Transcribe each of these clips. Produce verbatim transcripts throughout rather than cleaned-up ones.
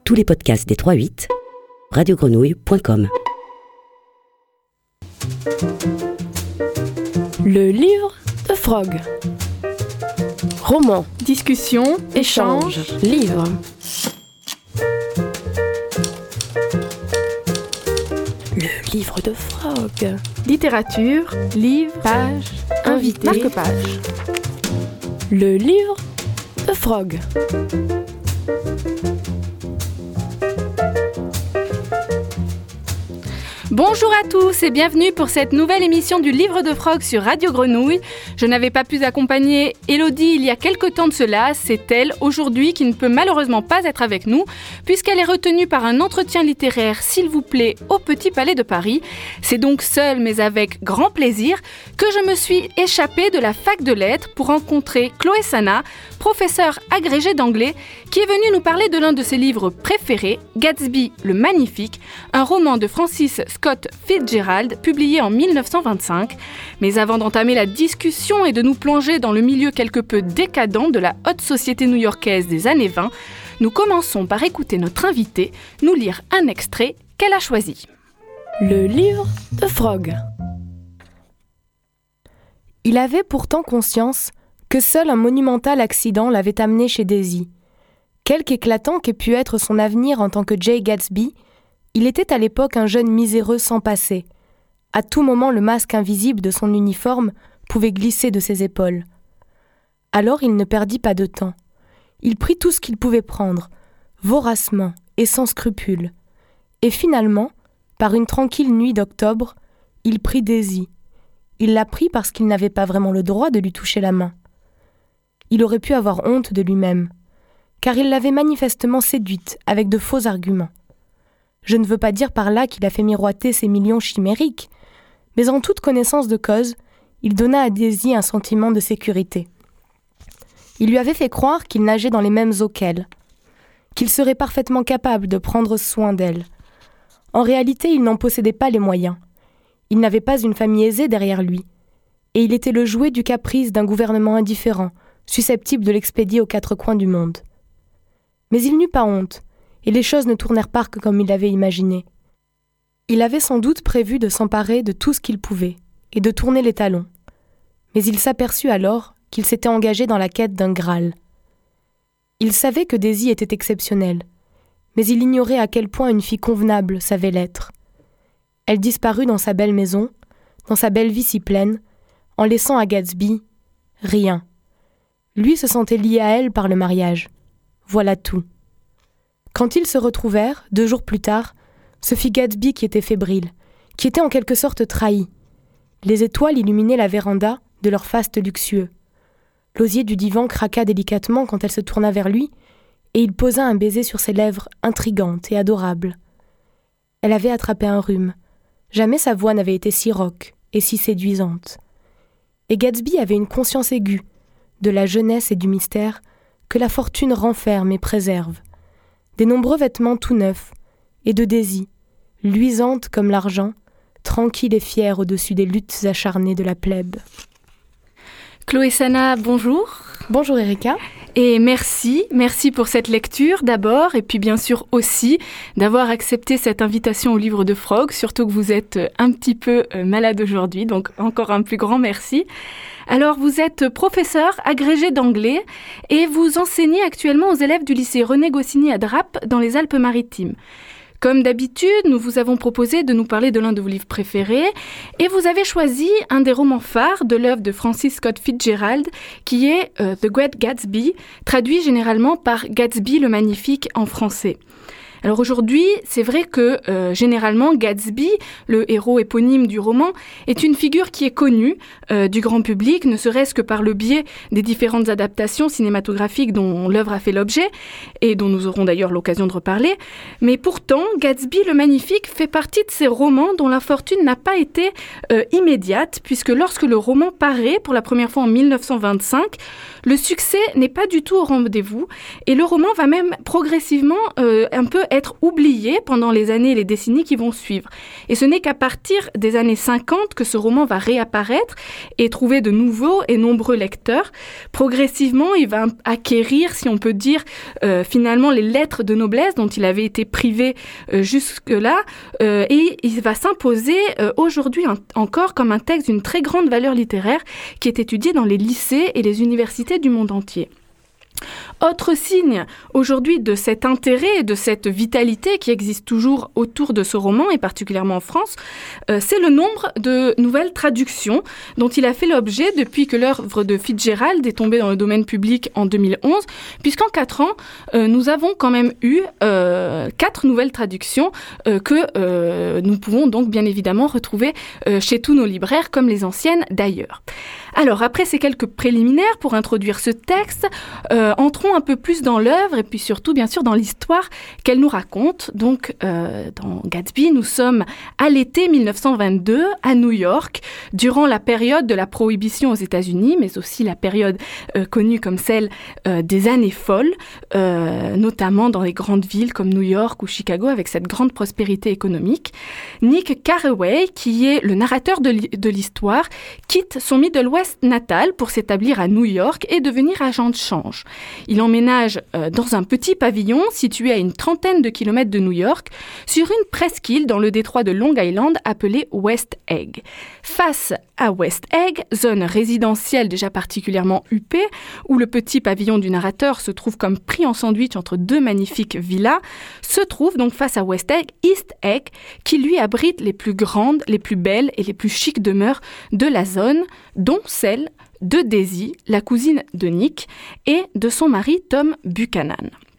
Tous les podcasts des trois huit, radio grenouille point com. Le livre de Frog. Roman, discussion, échange, livre. Le livre de Frog. Littérature, livre, page, invité, marque-page. Le livre de Frog. Bonjour à tous et bienvenue pour cette nouvelle émission du Livre de Frog sur Radio Grenouille. Je n'avais pas pu accompagner Élodie il y a quelque temps de cela. C'est elle, aujourd'hui, qui ne peut malheureusement pas être avec nous, puisqu'elle est retenue par un entretien littéraire, s'il vous plaît, au Petit Palais de Paris. C'est donc seule, mais avec grand plaisir, que je me suis échappée de la fac de lettres pour rencontrer Chloé Sana, professeure agrégée d'anglais, qui est venue nous parler de l'un de ses livres préférés, Gatsby le Magnifique, un roman de Francis Scott Fitzgerald, publié en dix-neuf cent vingt-cinq. Mais avant d'entamer la discussion et de nous plonger dans le milieu quelque peu décadent de la haute société new-yorkaise des années vingt, nous commençons par écouter notre invitée nous lire un extrait qu'elle a choisi. Le livre de Frog. Il avait pourtant conscience que seul un monumental accident l'avait amené chez Daisy. Quelque éclatant qu'ait pu être son avenir en tant que Jay Gatsby, il était à l'époque un jeune miséreux sans passé. À tout moment, le masque invisible de son uniforme pouvait glisser de ses épaules. Alors il ne perdit pas de temps. Il prit tout ce qu'il pouvait prendre, voracement et sans scrupule. Et finalement, par une tranquille nuit d'octobre, il prit Daisy. Il la prit parce qu'il n'avait pas vraiment le droit de lui toucher la main. Il aurait pu avoir honte de lui-même, car il l'avait manifestement séduite avec de faux arguments. Je ne veux pas dire par là qu'il a fait miroiter ses millions chimériques, mais en toute connaissance de cause, il donna à Daisy un sentiment de sécurité. Il lui avait fait croire qu'il nageait dans les mêmes eaux qu'elle, qu'il serait parfaitement capable de prendre soin d'elle. En réalité, il n'en possédait pas les moyens. Il n'avait pas une famille aisée derrière lui, et il était le jouet du caprice d'un gouvernement indifférent, susceptible de l'expédier aux quatre coins du monde. Mais il n'eut pas honte, et les choses ne tournèrent pas que comme il l'avait imaginé. Il avait sans doute prévu de s'emparer de tout ce qu'il pouvait, et de tourner les talons. Mais il s'aperçut alors qu'il s'était engagé dans la quête d'un Graal. Il savait que Daisy était exceptionnelle, mais il ignorait à quel point une fille convenable savait l'être. Elle disparut dans sa belle maison, dans sa belle vie si pleine, en laissant à Gatsby rien. Lui se sentait lié à elle par le mariage. Voilà tout. Quand ils se retrouvèrent, deux jours plus tard, ce fut Gatsby qui était fébrile, qui était en quelque sorte trahi. Les étoiles illuminaient la véranda de leur faste luxueux. L'osier du divan craqua délicatement quand elle se tourna vers lui, et il posa un baiser sur ses lèvres intrigantes et adorables. Elle avait attrapé un rhume. Jamais sa voix n'avait été si rauque et si séduisante. Et Gatsby avait une conscience aiguë de la jeunesse et du mystère que la fortune renferme et préserve. Des nombreux vêtements tout neufs, et de Daisy, luisante comme l'argent, tranquille et fière au-dessus des luttes acharnées de la plèbe. Chloé Sana, bonjour. Bonjour Erika. Et merci, merci pour cette lecture d'abord, et puis bien sûr aussi d'avoir accepté cette invitation au livre de Frog, surtout que vous êtes un petit peu malade aujourd'hui, donc encore un plus grand merci. Alors, vous êtes professeur agrégé d'anglais et vous enseignez actuellement aux élèves du lycée René Goscinny à Drappe dans les Alpes-Maritimes. Comme d'habitude, nous vous avons proposé de nous parler de l'un de vos livres préférés et vous avez choisi un des romans phares de l'œuvre de Francis Scott Fitzgerald qui est euh, The Great Gatsby, traduit généralement par Gatsby le Magnifique en français. Alors aujourd'hui, c'est vrai que euh, généralement Gatsby, le héros éponyme du roman, est une figure qui est connue euh, du grand public, ne serait-ce que par le biais des différentes adaptations cinématographiques dont l'œuvre a fait l'objet, et dont nous aurons d'ailleurs l'occasion de reparler. Mais pourtant, Gatsby le Magnifique fait partie de ces romans dont la fortune n'a pas été euh, immédiate, puisque lorsque le roman paraît pour la première fois en dix-neuf cent vingt-cinq, le succès n'est pas du tout au rendez-vous et le roman va même progressivement euh, un peu être oublié pendant les années et les décennies qui vont suivre. Et ce n'est qu'à partir des années cinquante que ce roman va réapparaître et trouver de nouveaux et nombreux lecteurs. Progressivement, il va acquérir, si on peut dire, euh, finalement les lettres de noblesse dont il avait été privé euh, jusque-là euh, et il va s'imposer euh, aujourd'hui en, encore comme un texte d'une très grande valeur littéraire qui est étudié dans les lycées et les universités du monde entier. Autre signe aujourd'hui de cet intérêt et de cette vitalité qui existe toujours autour de ce roman, et particulièrement en France, euh, c'est le nombre de nouvelles traductions dont il a fait l'objet depuis que l'œuvre de Fitzgerald est tombée dans le domaine public en deux mille onze, puisqu'en quatre ans, euh, nous avons quand même eu euh, quatre nouvelles traductions euh, que euh, nous pouvons donc bien évidemment retrouver euh, chez tous nos libraires, comme les anciennes d'ailleurs. Alors, après ces quelques préliminaires pour introduire ce texte, euh, entrons un peu plus dans l'œuvre et puis surtout, bien sûr, dans l'histoire qu'elle nous raconte. Donc, euh, dans Gatsby, nous sommes à l'été mille neuf cent vingt-deux, à New York, durant la période de la prohibition aux États-Unis, mais aussi la période euh, connue comme celle euh, des années folles, euh, notamment dans les grandes villes comme New York ou Chicago, avec cette grande prospérité économique. Nick Carraway, qui est le narrateur de, li- de l'histoire, quitte son Middle West natal pour s'établir à New York et devenir agent de change. Il emménage euh, dans un petit pavillon situé à une trentaine de kilomètres de New York, sur une presqu'île dans le détroit de Long Island appelée West Egg. Face à West Egg, zone résidentielle déjà particulièrement huppée, où le petit pavillon du narrateur se trouve comme pris en sandwich entre deux magnifiques villas, se trouve donc face à West Egg, East Egg, qui lui abrite les plus grandes, les plus belles et les plus chics demeures de la zone, dont celle de Daisy, la cousine de Nick, et de son mari Tom Buchanan.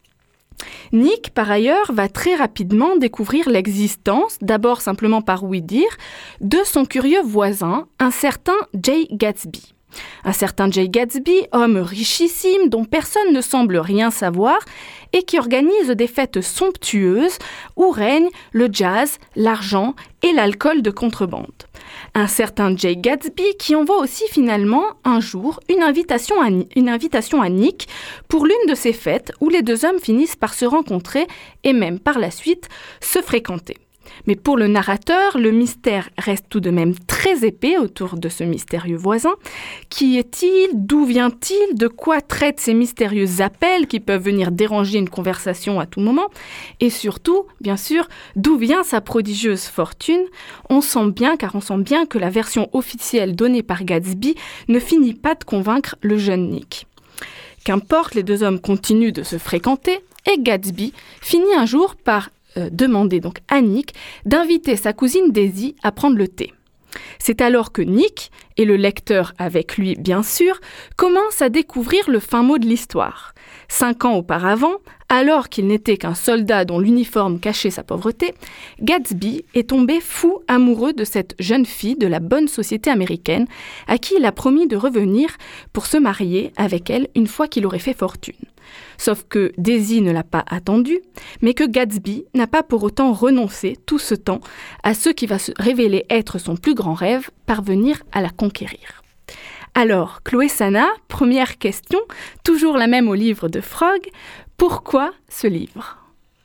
Nick, par ailleurs, va très rapidement découvrir l'existence, d'abord simplement par ouï-dire, de son curieux voisin, un certain Jay Gatsby. Un certain Jay Gatsby, homme richissime dont personne ne semble rien savoir et qui organise des fêtes somptueuses où règnent le jazz, l'argent et l'alcool de contrebande. Un certain Jay Gatsby qui envoie aussi finalement un jour une invitation à, une invitation à Nick pour l'une de ces fêtes où les deux hommes finissent par se rencontrer et même par la suite se fréquenter. Mais pour le narrateur, le mystère reste tout de même très épais autour de ce mystérieux voisin. Qui est-il ? D'où vient-il ? De quoi traitent ces mystérieux appels qui peuvent venir déranger une conversation à tout moment ? Et surtout, bien sûr, d'où vient sa prodigieuse fortune ? On sent bien, car on sent bien que la version officielle donnée par Gatsby ne finit pas de convaincre le jeune Nick. Qu'importe, les deux hommes continuent de se fréquenter et Gatsby finit un jour par Euh, demander donc à Nick d'inviter sa cousine Daisy à prendre le thé. C'est alors que Nick, et le lecteur avec lui bien sûr, commence à découvrir le fin mot de l'histoire. Cinq ans auparavant, alors qu'il n'était qu'un soldat dont l'uniforme cachait sa pauvreté, Gatsby est tombé fou amoureux de cette jeune fille de la bonne société américaine à qui il a promis de revenir pour se marier avec elle une fois qu'il aurait fait fortune. Sauf que Daisy ne l'a pas attendu, mais que Gatsby n'a pas pour autant renoncé tout ce temps à ce qui va se révéler être son plus grand rêve, parvenir à la conquérir. Alors, Chloé Sana, première question, toujours la même au livre de Frog, pourquoi ce livre ?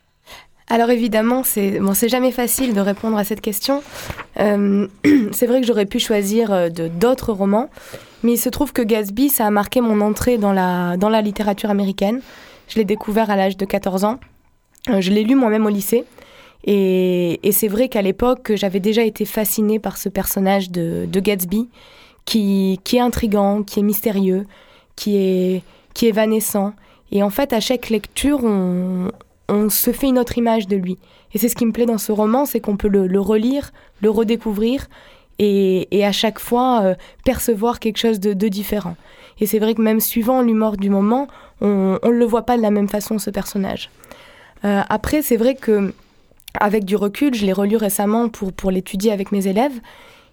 Alors évidemment, c'est, bon, c'est jamais facile de répondre à cette question. Euh, c'est vrai que j'aurais pu choisir de, d'autres romans, mais il se trouve que Gatsby, ça a marqué mon entrée dans la, dans la littérature américaine. Je l'ai découvert à l'âge de quatorze ans. Euh, je l'ai lu moi-même au lycée. Et, et c'est vrai qu'à l'époque, j'avais déjà été fascinée par ce personnage de, de Gatsby, qui, qui est intriguant, qui est mystérieux, qui est, qui est évanescent. Et en fait, à chaque lecture, on, on se fait une autre image de lui. Et c'est ce qui me plaît dans ce roman, c'est qu'on peut le, le relire, le redécouvrir, et, et à chaque fois euh, percevoir quelque chose de, de différent. Et c'est vrai que même suivant l'humour du moment, on ne le voit pas de la même façon, ce personnage. Euh, après, c'est vrai que avec du recul, je l'ai relu récemment pour, pour l'étudier avec mes élèves.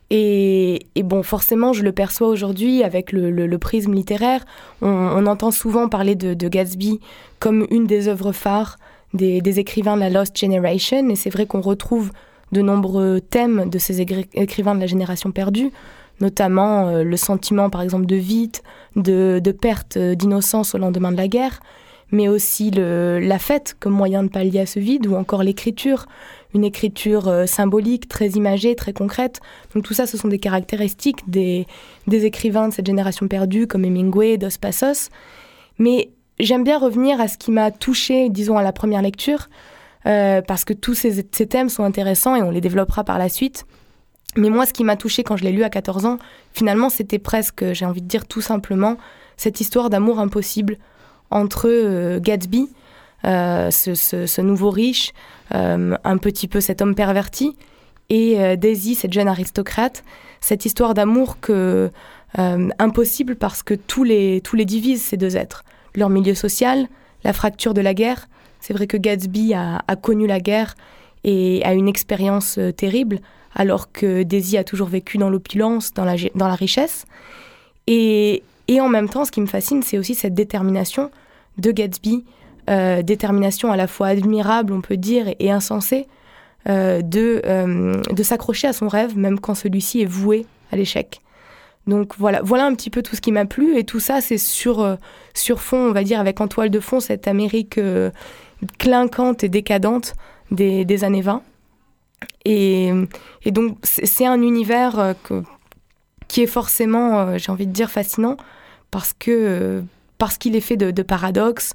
Et, et bon, forcément, je le perçois aujourd'hui avec le, le, le prisme littéraire. On, on entend souvent parler de, de Gatsby comme une des œuvres phares des, des écrivains de la Lost Generation. Et c'est vrai qu'on retrouve de nombreux thèmes de ces égri- écrivains de la génération perdue, notamment euh, le sentiment par exemple de vide, de, de perte d'innocence au lendemain de la guerre, mais aussi le, la fête comme moyen de pallier à ce vide, ou encore l'écriture, une écriture euh, symbolique, très imagée, très concrète. Donc tout ça, ce sont des caractéristiques des, des écrivains de cette génération perdue, comme Hemingway, Dos Passos. Mais j'aime bien revenir à ce qui m'a touchée, disons, à la première lecture, euh, parce que tous ces, ces thèmes sont intéressants et on les développera par la suite. Mais moi, ce qui m'a touchée quand je l'ai lu à quatorze ans, finalement, c'était presque, j'ai envie de dire tout simplement, cette histoire d'amour impossible entre euh, Gatsby, euh, ce, ce, ce nouveau riche, euh, un petit peu cet homme perverti, et euh, Daisy, cette jeune aristocrate, cette histoire d'amour que, euh, impossible parce que tous les, tous les divisent, ces deux êtres. Leur milieu social, la fracture de la guerre. C'est vrai que Gatsby a, a connu la guerre et a une expérience euh, terrible, alors que Daisy a toujours vécu dans l'opulence, dans la, dans la richesse. Et, et en même temps, ce qui me fascine, c'est aussi cette détermination de Gatsby, euh, détermination à la fois admirable, on peut dire, et, et insensée, euh, de, euh, de s'accrocher à son rêve, même quand celui-ci est voué à l'échec. Donc voilà, voilà un petit peu tout ce qui m'a plu, et tout ça, c'est sur, euh, sur fond, on va dire, avec en toile de fond, cette Amérique euh, clinquante et décadente des, des années vingt. Et, et donc, c'est, c'est un univers euh, que, qui est forcément, euh, j'ai envie de dire, fascinant, parce, que, euh, parce qu'il est fait de, de paradoxes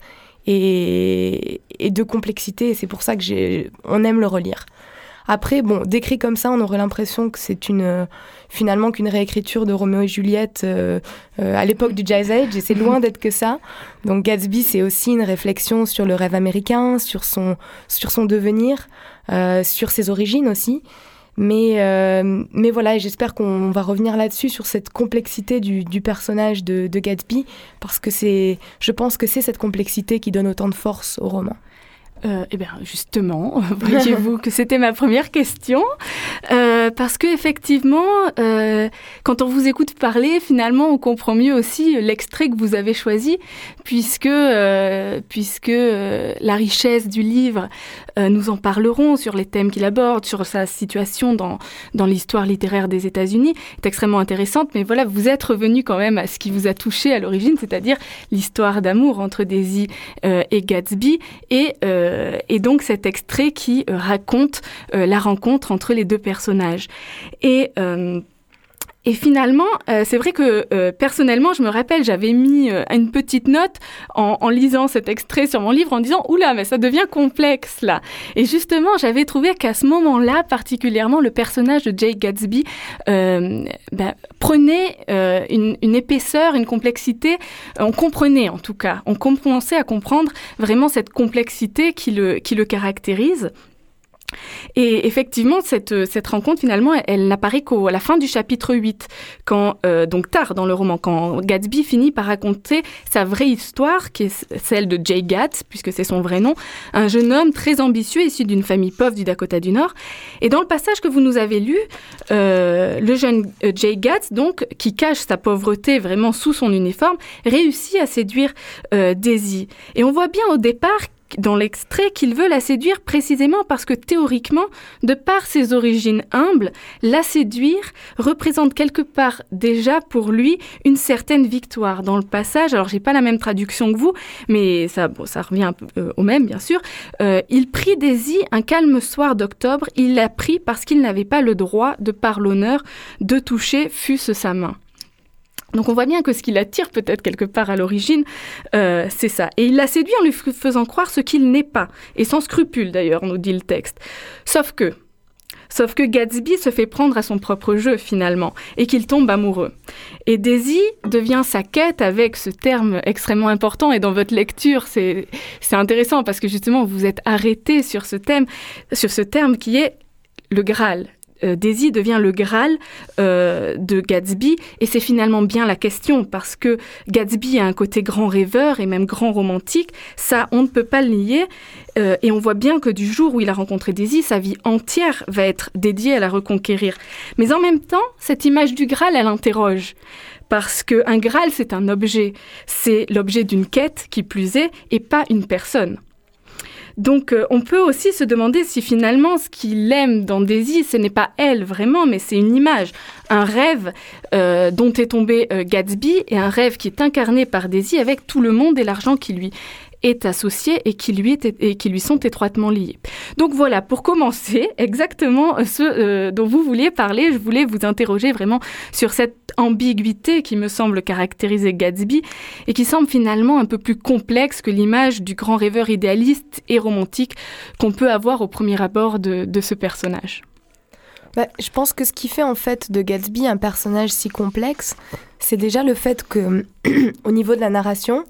et, et de complexité, et c'est pour ça que j'ai, on aime le relire. Après, bon, décrit comme ça, on aurait l'impression que c'est une, euh, finalement qu'une réécriture de Roméo et Juliette euh, euh, à l'époque du Jazz Age, et c'est loin d'être que ça. Donc Gatsby, c'est aussi une réflexion sur le rêve américain, sur son, sur son devenir, euh, sur ses origines aussi. Mais, euh, mais voilà, j'espère qu'on va revenir là-dessus, sur cette complexité du, du personnage de, de Gatsby, parce que c'est, je pense que c'est cette complexité qui donne autant de force au roman. Euh, eh bien, justement, voyez-vous que c'était ma première question, euh, parce que effectivement, euh, quand on vous écoute parler, finalement, on comprend mieux aussi l'extrait que vous avez choisi, puisque euh, puisque euh, la richesse du livre, euh, nous en parlerons sur les thèmes qu'il aborde, sur sa situation dans dans l'histoire littéraire des États-Unis, est extrêmement intéressante. Mais voilà, vous êtes revenu quand même à ce qui vous a touché à l'origine, c'est-à-dire l'histoire d'amour entre Daisy euh, et Gatsby, et euh, et donc cet extrait qui euh, raconte euh, la rencontre entre les deux personnages. Et, euh, et finalement, euh, c'est vrai que euh, personnellement, je me rappelle, j'avais mis euh, une petite note en, en lisant cet extrait sur mon livre en disant « Oula, mais ça devient complexe là !» Et justement, j'avais trouvé qu'à ce moment-là, particulièrement, le personnage de Jay Gatsby euh, bah, prenait euh, une, une épaisseur, une complexité. On comprenait en tout cas, on commençait à comprendre vraiment cette complexité qui le, qui le caractérise. Et effectivement, cette, cette rencontre, finalement, elle, elle n'apparaît qu'à la fin du chapitre huit, quand, euh, donc tard dans le roman, quand Gatsby finit par raconter sa vraie histoire, qui est celle de Jay Gatz, puisque c'est son vrai nom, un jeune homme très ambitieux, issu d'une famille pauvre du Dakota du Nord. Et dans le passage que vous nous avez lu, euh, le jeune euh, Jay Gatz, donc, qui cache sa pauvreté vraiment sous son uniforme, réussit à séduire euh, Daisy. Et on voit bien au départ dans l'extrait qu'il veut la séduire précisément parce que théoriquement, de par ses origines humbles, la séduire représente quelque part déjà pour lui une certaine victoire. Dans le passage, alors j'ai pas la même traduction que vous, mais ça, bon, ça revient un peu, euh, au même bien sûr, euh, il prit Daisy un calme soir d'octobre, il l'a pris parce qu'il n'avait pas le droit, de par l'honneur, de toucher fût-ce sa main. Donc on voit bien que ce qui l'attire peut-être quelque part à l'origine, euh, c'est ça. Et il la séduit en lui faisant croire ce qu'il n'est pas, et sans scrupule d'ailleurs, nous dit le texte. Sauf que, sauf que Gatsby se fait prendre à son propre jeu finalement, et qu'il tombe amoureux. Et Daisy devient sa quête avec ce terme extrêmement important, et dans votre lecture, c'est, c'est intéressant parce que justement vous êtes arrêté sur ce thème, sur ce terme qui est le Graal. Euh, Daisy devient le Graal euh, de Gatsby, et c'est finalement bien la question, parce que Gatsby a un côté grand rêveur et même grand romantique, ça on ne peut pas le nier, euh, et on voit bien que du jour où il a rencontré Daisy, sa vie entière va être dédiée à la reconquérir. Mais en même temps, cette image du Graal, elle interroge, parce qu'un Graal c'est un objet, c'est l'objet d'une quête qui plus est, et pas une personne. Donc, euh, on peut aussi se demander si finalement, ce qu'il aime dans Daisy, ce n'est pas elle vraiment, mais c'est une image, un rêve euh, dont est tombé euh, Gatsby, et un rêve qui est incarné par Daisy avec tout le monde et l'argent qui lui est associé et qui lui, est, et qui lui sont étroitement liés. Donc voilà, pour commencer, exactement ce euh, dont vous vouliez parler, je voulais vous interroger vraiment sur cette ambiguïté qui me semble caractériser Gatsby et qui semble finalement un peu plus complexe que l'image du grand rêveur idéaliste et romantique qu'on peut avoir au premier abord de, de ce personnage. Bah, je pense que ce qui fait en fait de Gatsby un personnage si complexe, c'est déjà le fait que, au niveau de la narration,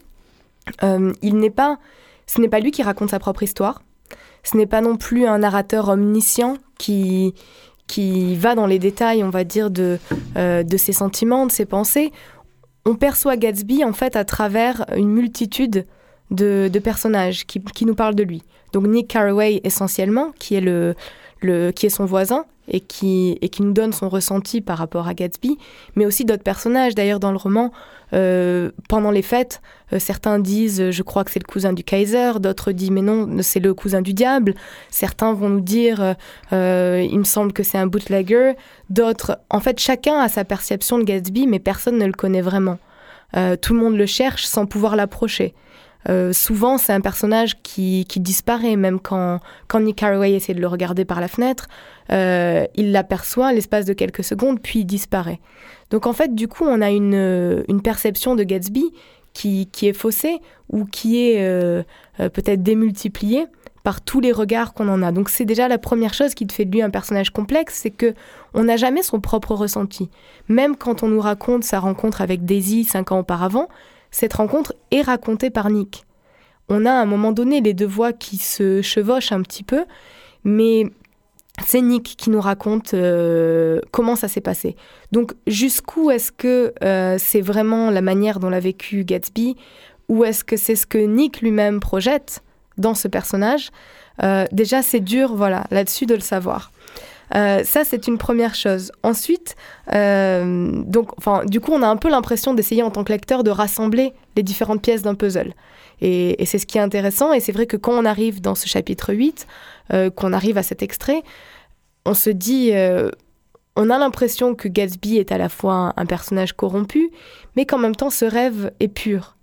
Euh, il n'est pas, ce n'est pas lui qui raconte sa propre histoire. Ce n'est pas non plus un narrateur omniscient qui, qui va dans les détails, on va dire, de, euh, de ses sentiments, de ses pensées. On perçoit Gatsby, en fait, à travers une multitude de, de personnages qui, qui nous parlent de lui. Donc Nick Carraway, essentiellement, qui est, le, le, qui est son voisin et qui, et qui nous donne son ressenti par rapport à Gatsby, mais aussi d'autres personnages. D'ailleurs, dans le roman, euh, pendant les fêtes, euh, certains disent euh, « je crois que c'est le cousin du Kaiser », d'autres disent « mais non, c'est le cousin du diable », certains vont nous dire euh, « il me semble que c'est un bootlegger », d'autres... En fait, chacun a sa perception de Gatsby, mais personne ne le connaît vraiment. Euh, tout le monde le cherche sans pouvoir l'approcher. Euh, souvent, c'est un personnage qui, qui disparaît, même quand, quand Nick Carraway essaie de le regarder par la fenêtre, euh, il l'aperçoit à l'espace de quelques secondes, puis il disparaît. Donc en fait, du coup, on a une, une perception de Gatsby qui, qui est faussée ou qui est euh, euh, peut-être démultipliée par tous les regards qu'on en a. Donc c'est déjà la première chose qui te fait de lui un personnage complexe, c'est qu'on n'a jamais son propre ressenti. Même quand on nous raconte sa rencontre avec Daisy cinq ans auparavant, cette rencontre est racontée par Nick. On a à un moment donné les deux voix qui se chevauchent un petit peu, mais c'est Nick qui nous raconte euh, comment ça s'est passé. Donc jusqu'où est-ce que euh, c'est vraiment la manière dont l'a vécu Gatsby, ou est-ce que c'est ce que Nick lui-même projette dans ce personnage ? euh, Déjà, c'est dur, voilà, là-dessus de le savoir. Euh, ça, c'est une première chose. Ensuite, euh, donc, enfin, du coup, on a un peu l'impression d'essayer en tant que lecteur de rassembler les différentes pièces d'un puzzle. Et, et c'est ce qui est intéressant. Et c'est vrai que quand on arrive dans ce chapitre huit, euh, qu'on arrive à cet extrait, on se dit... Euh, on a l'impression que Gatsby est à la fois un, un personnage corrompu, mais qu'en même temps, ce rêve est pur.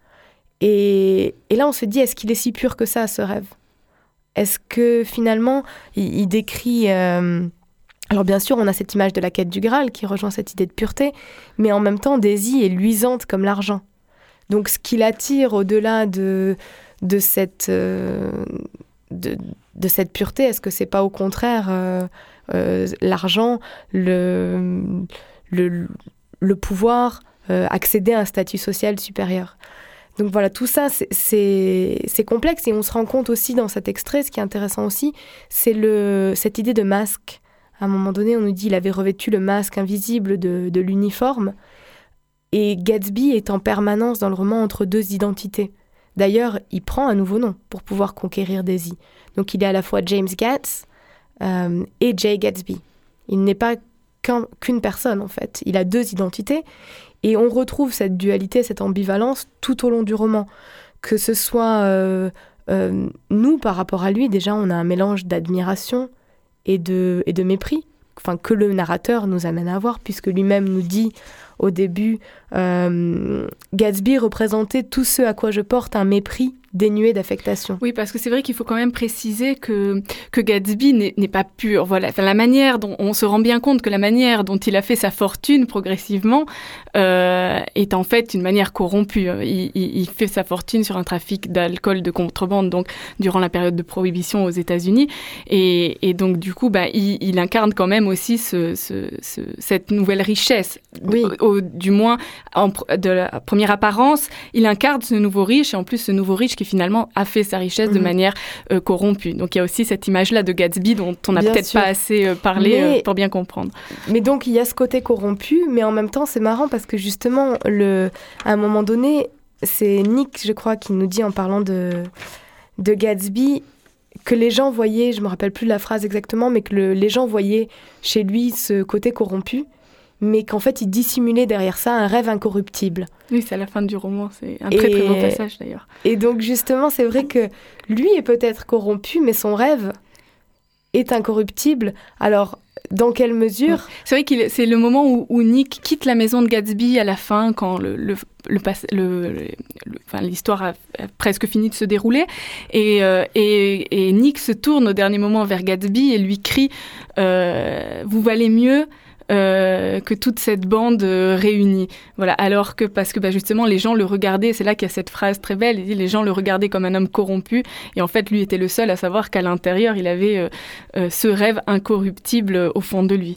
Et, et là, on se dit, est-ce qu'il est si pur que ça, ce rêve ? Est-ce que, finalement, il, il décrit... Euh, Alors bien sûr, on a cette image de la quête du Graal qui rejoint cette idée de pureté, mais en même temps, Daisy est luisante comme l'argent. Donc ce qui l'attire au-delà de, de, cette, euh, de, de cette pureté, est-ce que c'est pas au contraire euh, euh, l'argent, le, le, le pouvoir, euh, accéder à un statut social supérieur ? Donc voilà, tout ça, c'est, c'est, c'est complexe, et on se rend compte aussi dans cet extrait, ce qui est intéressant aussi, c'est le, cette idée de masque. À un moment donné, on nous dit qu'il avait revêtu le masque invisible de, de l'uniforme. Et Gatsby est en permanence dans le roman entre deux identités. D'ailleurs, il prend un nouveau nom pour pouvoir conquérir Daisy. Donc il est à la fois James Gatz euh, et Jay Gatsby. Il n'est pas qu'un, qu'une personne, en fait. Il a deux identités. Et on retrouve cette dualité, cette ambivalence tout au long du roman. Que ce soit euh, euh, nous, par rapport à lui, déjà, on a un mélange d'admiration et de, et de mépris, enfin, que le narrateur nous amène à voir, puisque lui-même nous dit au début euh, « Gatsby représentait tout ce à quoi je porte un mépris dénué d'affectation ». Oui, parce que c'est vrai qu'il faut quand même préciser que, que Gatsby n'est, n'est pas pur. Voilà. Enfin, la manière dont on se rend bien compte que la manière dont il a fait sa fortune progressivement euh, est en fait une manière corrompue. Il, il, il fait sa fortune sur un trafic d'alcool de contrebande, donc durant la période de prohibition aux États-Unis, et, et donc du coup, bah, il, il incarne quand même aussi ce, ce, ce, cette nouvelle richesse. Oui. Au, au, du moins, en, de la première apparence, il incarne ce nouveau riche, et en plus ce nouveau riche qui finalement a fait sa richesse mmh. de manière euh, corrompue. Donc il y a aussi cette image-là de Gatsby dont on n'a peut-être sûr. pas assez euh, parlé mais, euh, pour bien comprendre. Mais donc il y a ce côté corrompu, mais en même temps c'est marrant parce que justement, le, à un moment donné, c'est Nick, je crois, qui nous dit en parlant de, de Gatsby que les gens voyaient, je ne me rappelle plus de la phrase exactement, mais que le, les gens voyaient chez lui ce côté corrompu, mais qu'en fait, il dissimulait derrière ça un rêve incorruptible. Oui, c'est à la fin du roman, c'est un très très beau passage d'ailleurs. Et donc justement, c'est vrai que lui est peut-être corrompu, mais son rêve est incorruptible. Alors, dans quelle mesure ? Ouais. C'est vrai que c'est le moment où, où Nick quitte la maison de Gatsby à la fin, quand le, le, le, le, le, le, enfin, l'histoire a, a presque fini de se dérouler. Et, euh, et, et Nick se tourne au dernier moment vers Gatsby et lui crie euh, « Vous valez mieux ». Euh, que toute cette bande euh, réunie. Voilà. Alors que, parce que bah, justement, les gens le regardaient, c'est là qu'il y a cette phrase très belle, il dit, les gens le regardaient comme un homme corrompu, et en fait, lui était le seul à savoir qu'à l'intérieur, il avait euh, euh, ce rêve incorruptible euh, au fond de lui.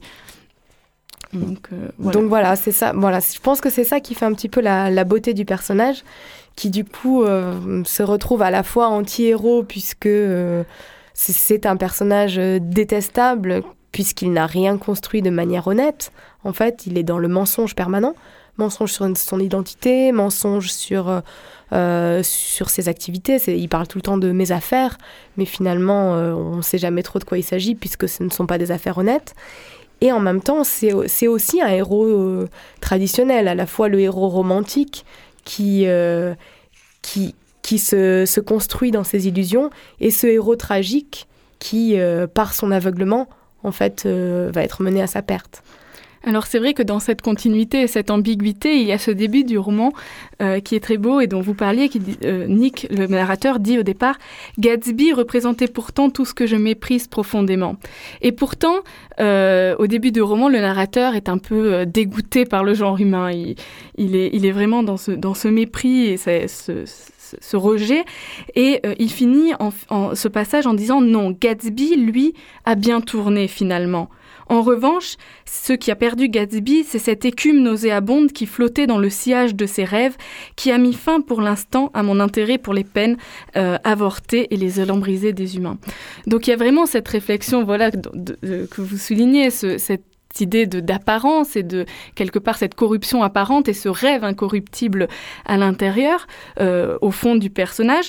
Donc, euh, voilà. Donc voilà, c'est ça. Voilà, je pense que c'est ça qui fait un petit peu la, la beauté du personnage, qui du coup euh, se retrouve à la fois anti-héros, puisque euh, c'est, c'est un personnage détestable, puisqu'il n'a rien construit de manière honnête. En fait, il est dans le mensonge permanent. Mensonge sur son identité, mensonge sur, euh, sur ses activités. C'est, il parle tout le temps de mes affaires, mais finalement, euh, on ne sait jamais trop de quoi il s'agit, puisque ce ne sont pas des affaires honnêtes. Et en même temps, c'est, c'est aussi un héros euh, traditionnel, à la fois le héros romantique qui, euh, qui, qui se, se construit dans ses illusions, et ce héros tragique qui, euh, par son aveuglement, en fait, euh, va être mené à sa perte. Alors c'est vrai que dans cette continuité et cette ambiguïté, il y a ce début du roman euh, qui est très beau et dont vous parliez, qui dit, euh, Nick, le narrateur, dit au départ « Gatsby représentait pourtant tout ce que je méprise profondément ». Et pourtant, euh, au début du roman, le narrateur est un peu euh, dégoûté par le genre humain. Il, il, est, il est vraiment dans ce, dans ce mépris et ce, ce, ce rejet. Et euh, il finit en, en, ce passage en disant « Non, Gatsby, lui, a bien tourné finalement ». En revanche, ce qui a perdu Gatsby, c'est cette écume nauséabonde qui flottait dans le sillage de ses rêves, qui a mis fin pour l'instant à mon intérêt pour les peines euh, avortées et les élans brisés des humains. Donc il y a vraiment cette réflexion, voilà, de, de, de, que vous soulignez, ce, cette idée de, d'apparence et de, quelque part, cette corruption apparente et ce rêve incorruptible à l'intérieur, euh, au fond du personnage.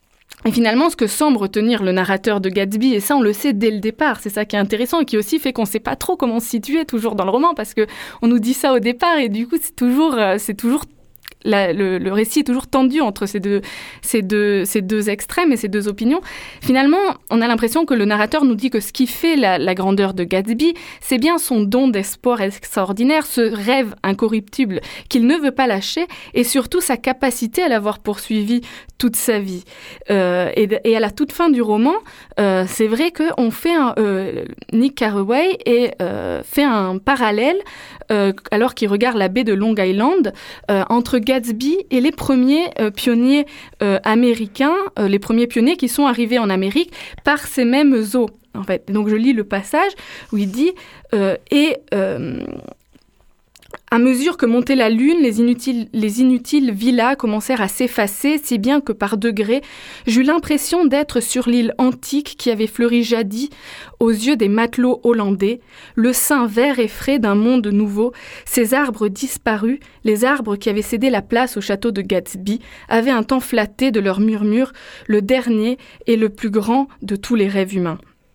Et finalement, ce que semble retenir le narrateur de Gatsby, et ça on le sait dès le départ, c'est ça qui est intéressant et qui aussi fait qu'on ne sait pas trop comment se situer toujours dans le roman, parce qu'on nous dit ça au départ et du coup c'est toujours, c'est toujours La, le, le récit est toujours tendu entre ces deux, ces, deux, ces deux extrêmes et ces deux opinions. Finalement, on a l'impression que le narrateur nous dit que ce qui fait la, la grandeur de Gatsby, c'est bien son don d'espoir extraordinaire, ce rêve incorruptible qu'il ne veut pas lâcher, et surtout sa capacité à l'avoir poursuivi toute sa vie. Euh, et, et à la toute fin du roman, euh, c'est vrai qu'on fait un, euh, Nick Carraway et, euh, fait un parallèle euh, alors qu'il regarde la baie de Long Island euh, entre Gatsby et les premiers euh, pionniers euh, américains, euh, les premiers pionniers qui sont arrivés en Amérique par ces mêmes eaux. En fait. Donc je lis le passage où il dit euh, « Et euh, à mesure que montait la lune, les inutiles, les inutiles villas commencèrent à s'effacer, si bien que par degrés, j'eus l'impression d'être sur l'île antique qui avait fleuri jadis aux yeux des matelots hollandais, le sein vert et frais d'un monde nouveau, ces arbres disparus, les arbres qui avaient cédé la place au château de Gatsby, avaient un temps flatté de leur murmure, le dernier et le plus grand de tous les rêves humains.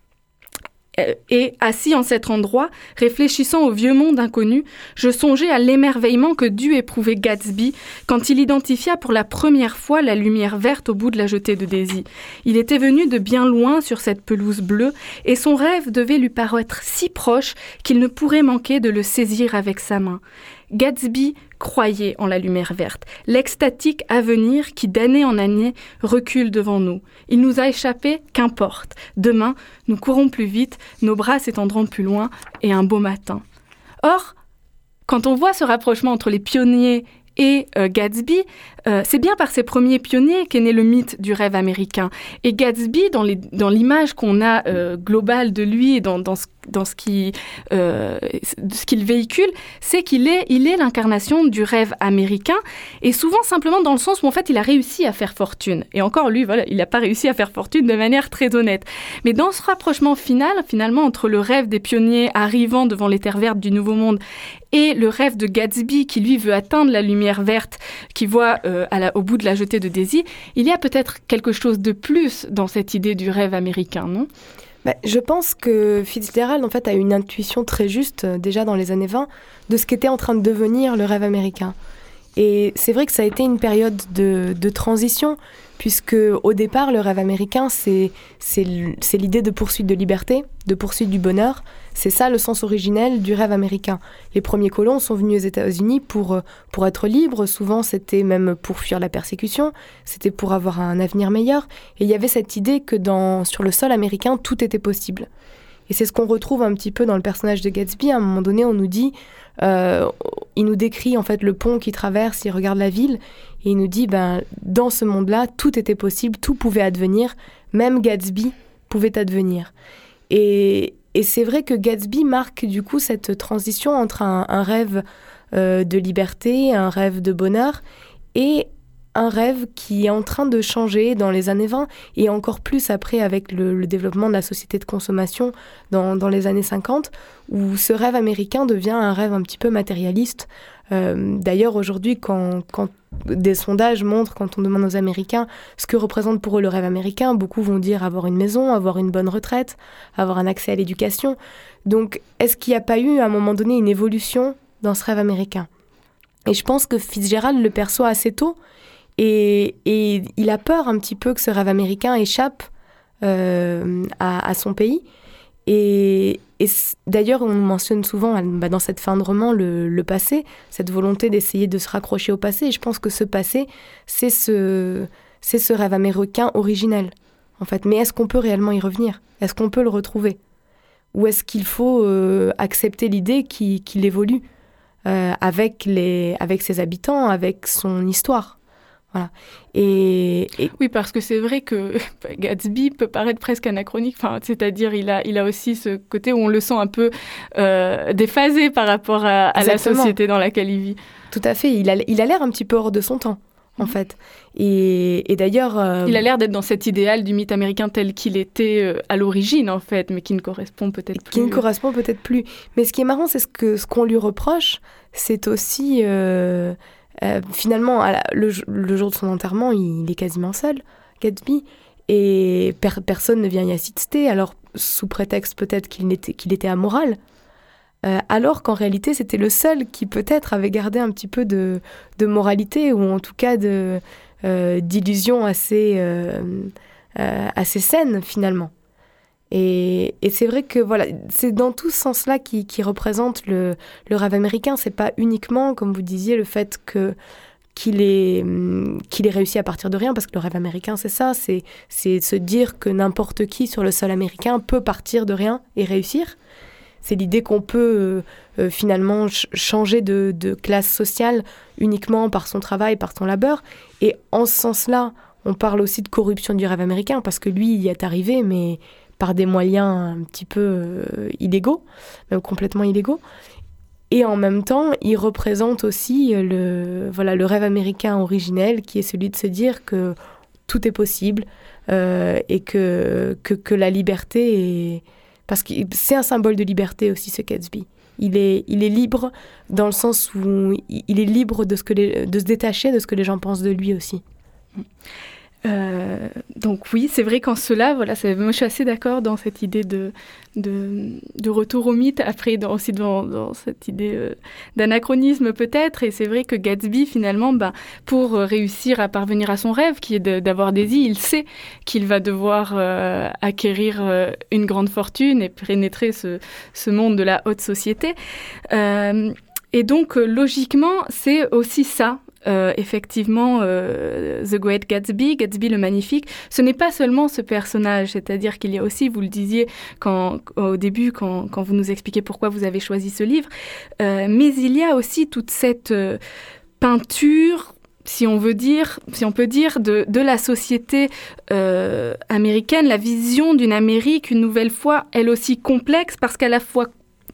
Et, assis en cet endroit, réfléchissant au vieux monde inconnu, je songeais à l'émerveillement que dut éprouver Gatsby quand il identifia pour la première fois la lumière verte au bout de la jetée de Daisy. Il était venu de bien loin sur cette pelouse bleue, et son rêve devait lui paraître si proche qu'il ne pourrait manquer de le saisir avec sa main. Gatsby croyait en la lumière verte, l'extatique avenir qui, d'année en année, recule devant nous. Il nous a échappé, qu'importe. Demain, nous courrons plus vite, nos bras s'étendront plus loin, et un beau matin. Or, quand on voit ce rapprochement entre les pionniers et euh, Gatsby, euh, c'est bien par ces premiers pionniers qu'est né le mythe du rêve américain. Et Gatsby, dans, les, dans l'image qu'on a euh, globale de lui et dans, dans, ce, dans ce, qui, euh, ce qu'il véhicule, c'est qu'il est, il est l'incarnation du rêve américain, et souvent simplement dans le sens où en fait il a réussi à faire fortune. Et encore lui, voilà, il n'a pas réussi à faire fortune de manière très honnête. Mais dans ce rapprochement final, finalement, entre le rêve des pionniers arrivant devant les terres vertes du Nouveau Monde et le rêve de Gatsby qui lui veut atteindre la lumière verte qui voit euh, à la, au bout de la jetée de Daisy, il y a peut-être quelque chose de plus dans cette idée du rêve américain, non ? Bah, je pense que Fitzgerald en fait, a une intuition très juste, euh, déjà dans les années vingt, de ce qu'était en train de devenir le rêve américain. Et c'est vrai que ça a été une période de, de transition, puisque au départ, le rêve américain, c'est, c'est, c'est l'idée de poursuite de liberté, de poursuite du bonheur. C'est ça le sens originel du rêve américain. Les premiers colons sont venus aux États-Unis pour, pour être libres. Souvent, c'était même pour fuir la persécution. C'était pour avoir un avenir meilleur. Et il y avait cette idée que dans, sur le sol américain, tout était possible. Et c'est ce qu'on retrouve un petit peu dans le personnage de Gatsby. À un moment donné, on nous dit... Euh, il nous décrit en fait le pont qu'il traverse, il regarde la ville et il nous dit ben, dans ce monde-là, tout était possible, tout pouvait advenir, même Gatsby pouvait advenir. Et, et c'est vrai que Gatsby marque du coup cette transition entre un, un rêve euh, de liberté, un rêve de bonheur et un rêve qui est en train de changer dans les années vingt et encore plus après avec le, le développement de la société de consommation dans, dans les années cinquante, où ce rêve américain devient un rêve un petit peu matérialiste. Euh, d'ailleurs, aujourd'hui, quand, quand des sondages montrent, quand on demande aux Américains ce que représente pour eux le rêve américain, beaucoup vont dire avoir une maison, avoir une bonne retraite, avoir un accès à l'éducation. Donc, est-ce qu'il n'y a pas eu à un moment donné une évolution dans ce rêve américain ? Et je pense que Fitzgerald le perçoit assez tôt, Et, et il a peur un petit peu que ce rêve américain échappe euh, à, à son pays. Et, et d'ailleurs, on mentionne souvent bah, dans cette fin de roman le, le passé, cette volonté d'essayer de se raccrocher au passé. Et je pense que ce passé, c'est ce, c'est ce rêve américain originel, en fait. Mais est-ce qu'on peut réellement y revenir ? Est-ce qu'on peut le retrouver ? Ou est-ce qu'il faut euh, accepter l'idée qu'il, qu'il évolue euh, avec, les, avec ses habitants, avec son histoire ? Voilà. Et, et... Oui, parce que c'est vrai que Gatsby peut paraître presque anachronique, enfin, c'est-à-dire il a, il a aussi ce côté où on le sent un peu euh, déphasé par rapport à, à la société dans laquelle il vit. Tout à fait, il a, il a l'air un petit peu hors de son temps, en mmh. fait. Et, et d'ailleurs... Euh... Il a l'air d'être dans cet idéal du mythe américain tel qu'il était euh, à l'origine, en fait, mais qui ne correspond peut-être plus. Qui ne correspond peut-être plus. Mais ce qui est marrant, c'est ce, que, ce qu'on lui reproche, c'est aussi... Euh... Euh, finalement, à la, le, le jour de son enterrement, il, il est quasiment seul, Gatsby, et per, personne ne vient y assister, alors sous prétexte peut-être qu'il était, qu'il était amoral, euh, alors qu'en réalité, c'était le seul qui peut-être avait gardé un petit peu de, de moralité, ou en tout cas de, euh, d'illusion assez, euh, euh, assez saine, finalement. Et, et c'est vrai que voilà, c'est dans tout ce sens-là qui, qui représente le, le rêve américain. C'est pas uniquement, comme vous disiez, le fait que, qu'il, ait, qu'il ait réussi à partir de rien, parce que le rêve américain, c'est ça, c'est, c'est se dire que n'importe qui sur le sol américain peut partir de rien et réussir. C'est l'idée qu'on peut euh, finalement ch- changer de, de classe sociale uniquement par son travail, par son labeur. Et en ce sens-là, on parle aussi de corruption du rêve américain, parce que lui, il y est arrivé, mais... par des moyens un petit peu euh, illégaux, même complètement illégaux. Et en même temps, il représente aussi le, voilà, le rêve américain originel, qui est celui de se dire que tout est possible euh, et que, que, que la liberté est... Parce que c'est un symbole de liberté aussi, ce Gatsby. Il est, il est libre dans le sens où il est libre de, ce que les, de se détacher de ce que les gens pensent de lui aussi. Euh, donc oui, c'est vrai qu'en cela, voilà, c'est, moi je suis assez d'accord dans cette idée de, de, de retour au mythe, après dans, aussi dans, dans cette idée euh, d'anachronisme peut-être, et c'est vrai que Gatsby finalement, ben, pour réussir à parvenir à son rêve, qui est de, d'avoir des îles, il sait qu'il va devoir euh, acquérir euh, une grande fortune et pénétrer ce, ce monde de la haute société. Euh, et donc euh, logiquement, c'est aussi ça. Euh, effectivement, euh, The Great Gatsby, Gatsby le Magnifique, ce n'est pas seulement ce personnage, c'est-à-dire qu'il y a aussi, vous le disiez quand, au début, quand, quand vous nous expliquez pourquoi vous avez choisi ce livre, euh, mais il y a aussi toute cette euh, peinture, si on veut dire, si on peut dire, de, de la société euh, américaine, la vision d'une Amérique, une nouvelle fois, elle aussi complexe, parce qu'à la fois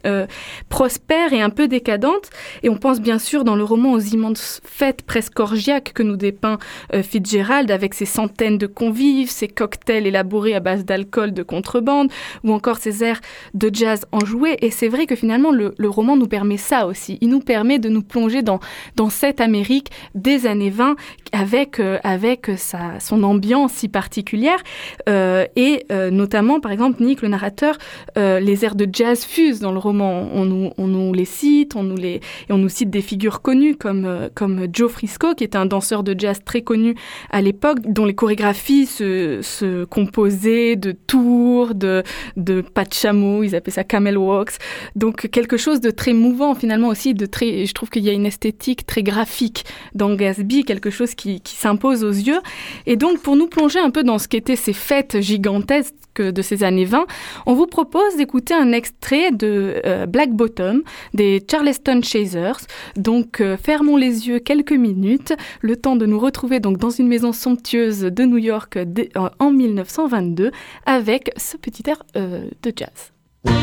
euh, prospère et un peu décadente. Et on pense bien sûr dans le roman aux immenses fêtes presque orgiaques que nous dépeint euh, Fitzgerald, avec ses centaines de convives, ses cocktails élaborés à base d'alcool de contrebande, ou encore ses airs de jazz enjoués. Et c'est vrai que finalement, le, le roman nous permet ça aussi. Il nous permet de nous plonger dans, dans cette Amérique des années vingt, avec, euh, avec sa, son ambiance si particulière. Euh, et euh, notamment, par exemple, Nick, le narrateur, euh, les airs de jazz fusent dans le roman. On nous, on nous les cite, on nous, les, et on nous cite des figures connues comme, euh, comme Joe Frisco, qui est un danseur de jazz très connu à l'époque, dont les chorégraphies se, se composaient de tours, de, de pas de chameau, ils appelaient ça camel walks. Donc quelque chose de très mouvant finalement aussi, de très, je trouve qu'il y a une esthétique très graphique dans Gatsby, quelque chose qui, qui s'impose aux yeux. Et donc pour nous plonger un peu dans ce qu'étaient ces fêtes gigantesques de ces années vingt, on vous propose d'écouter un extrait de euh, Black Bottom des Charleston Chasers. Donc euh, fermons les yeux quelques minutes, le temps de nous retrouver donc dans une maison somptueuse de New York de, en, en dix-neuf cent vingt-deux avec ce petit air euh, de jazz.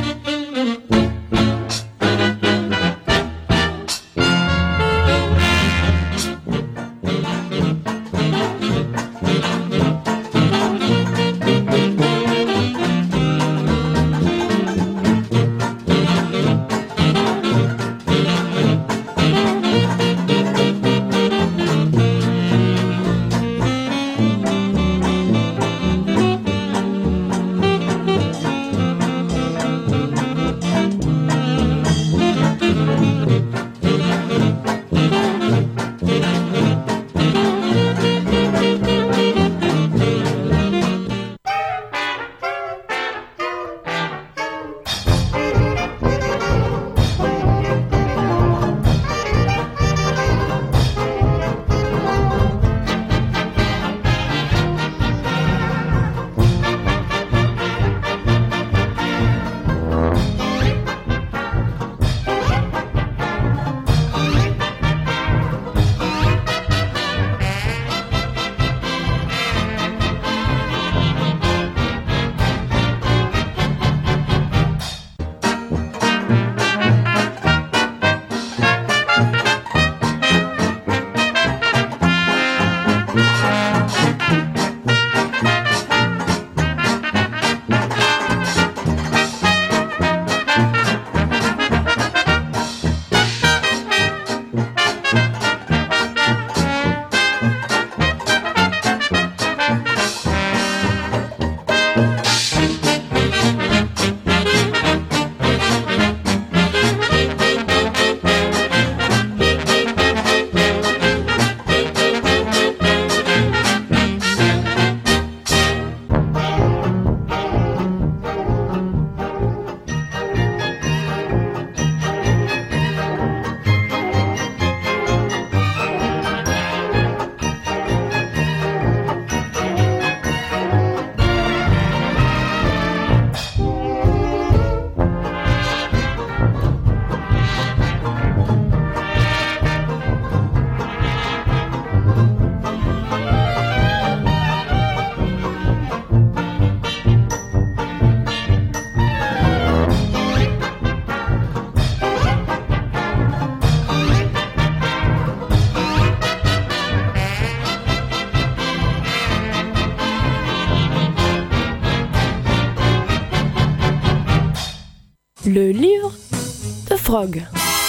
Le livre de Frog.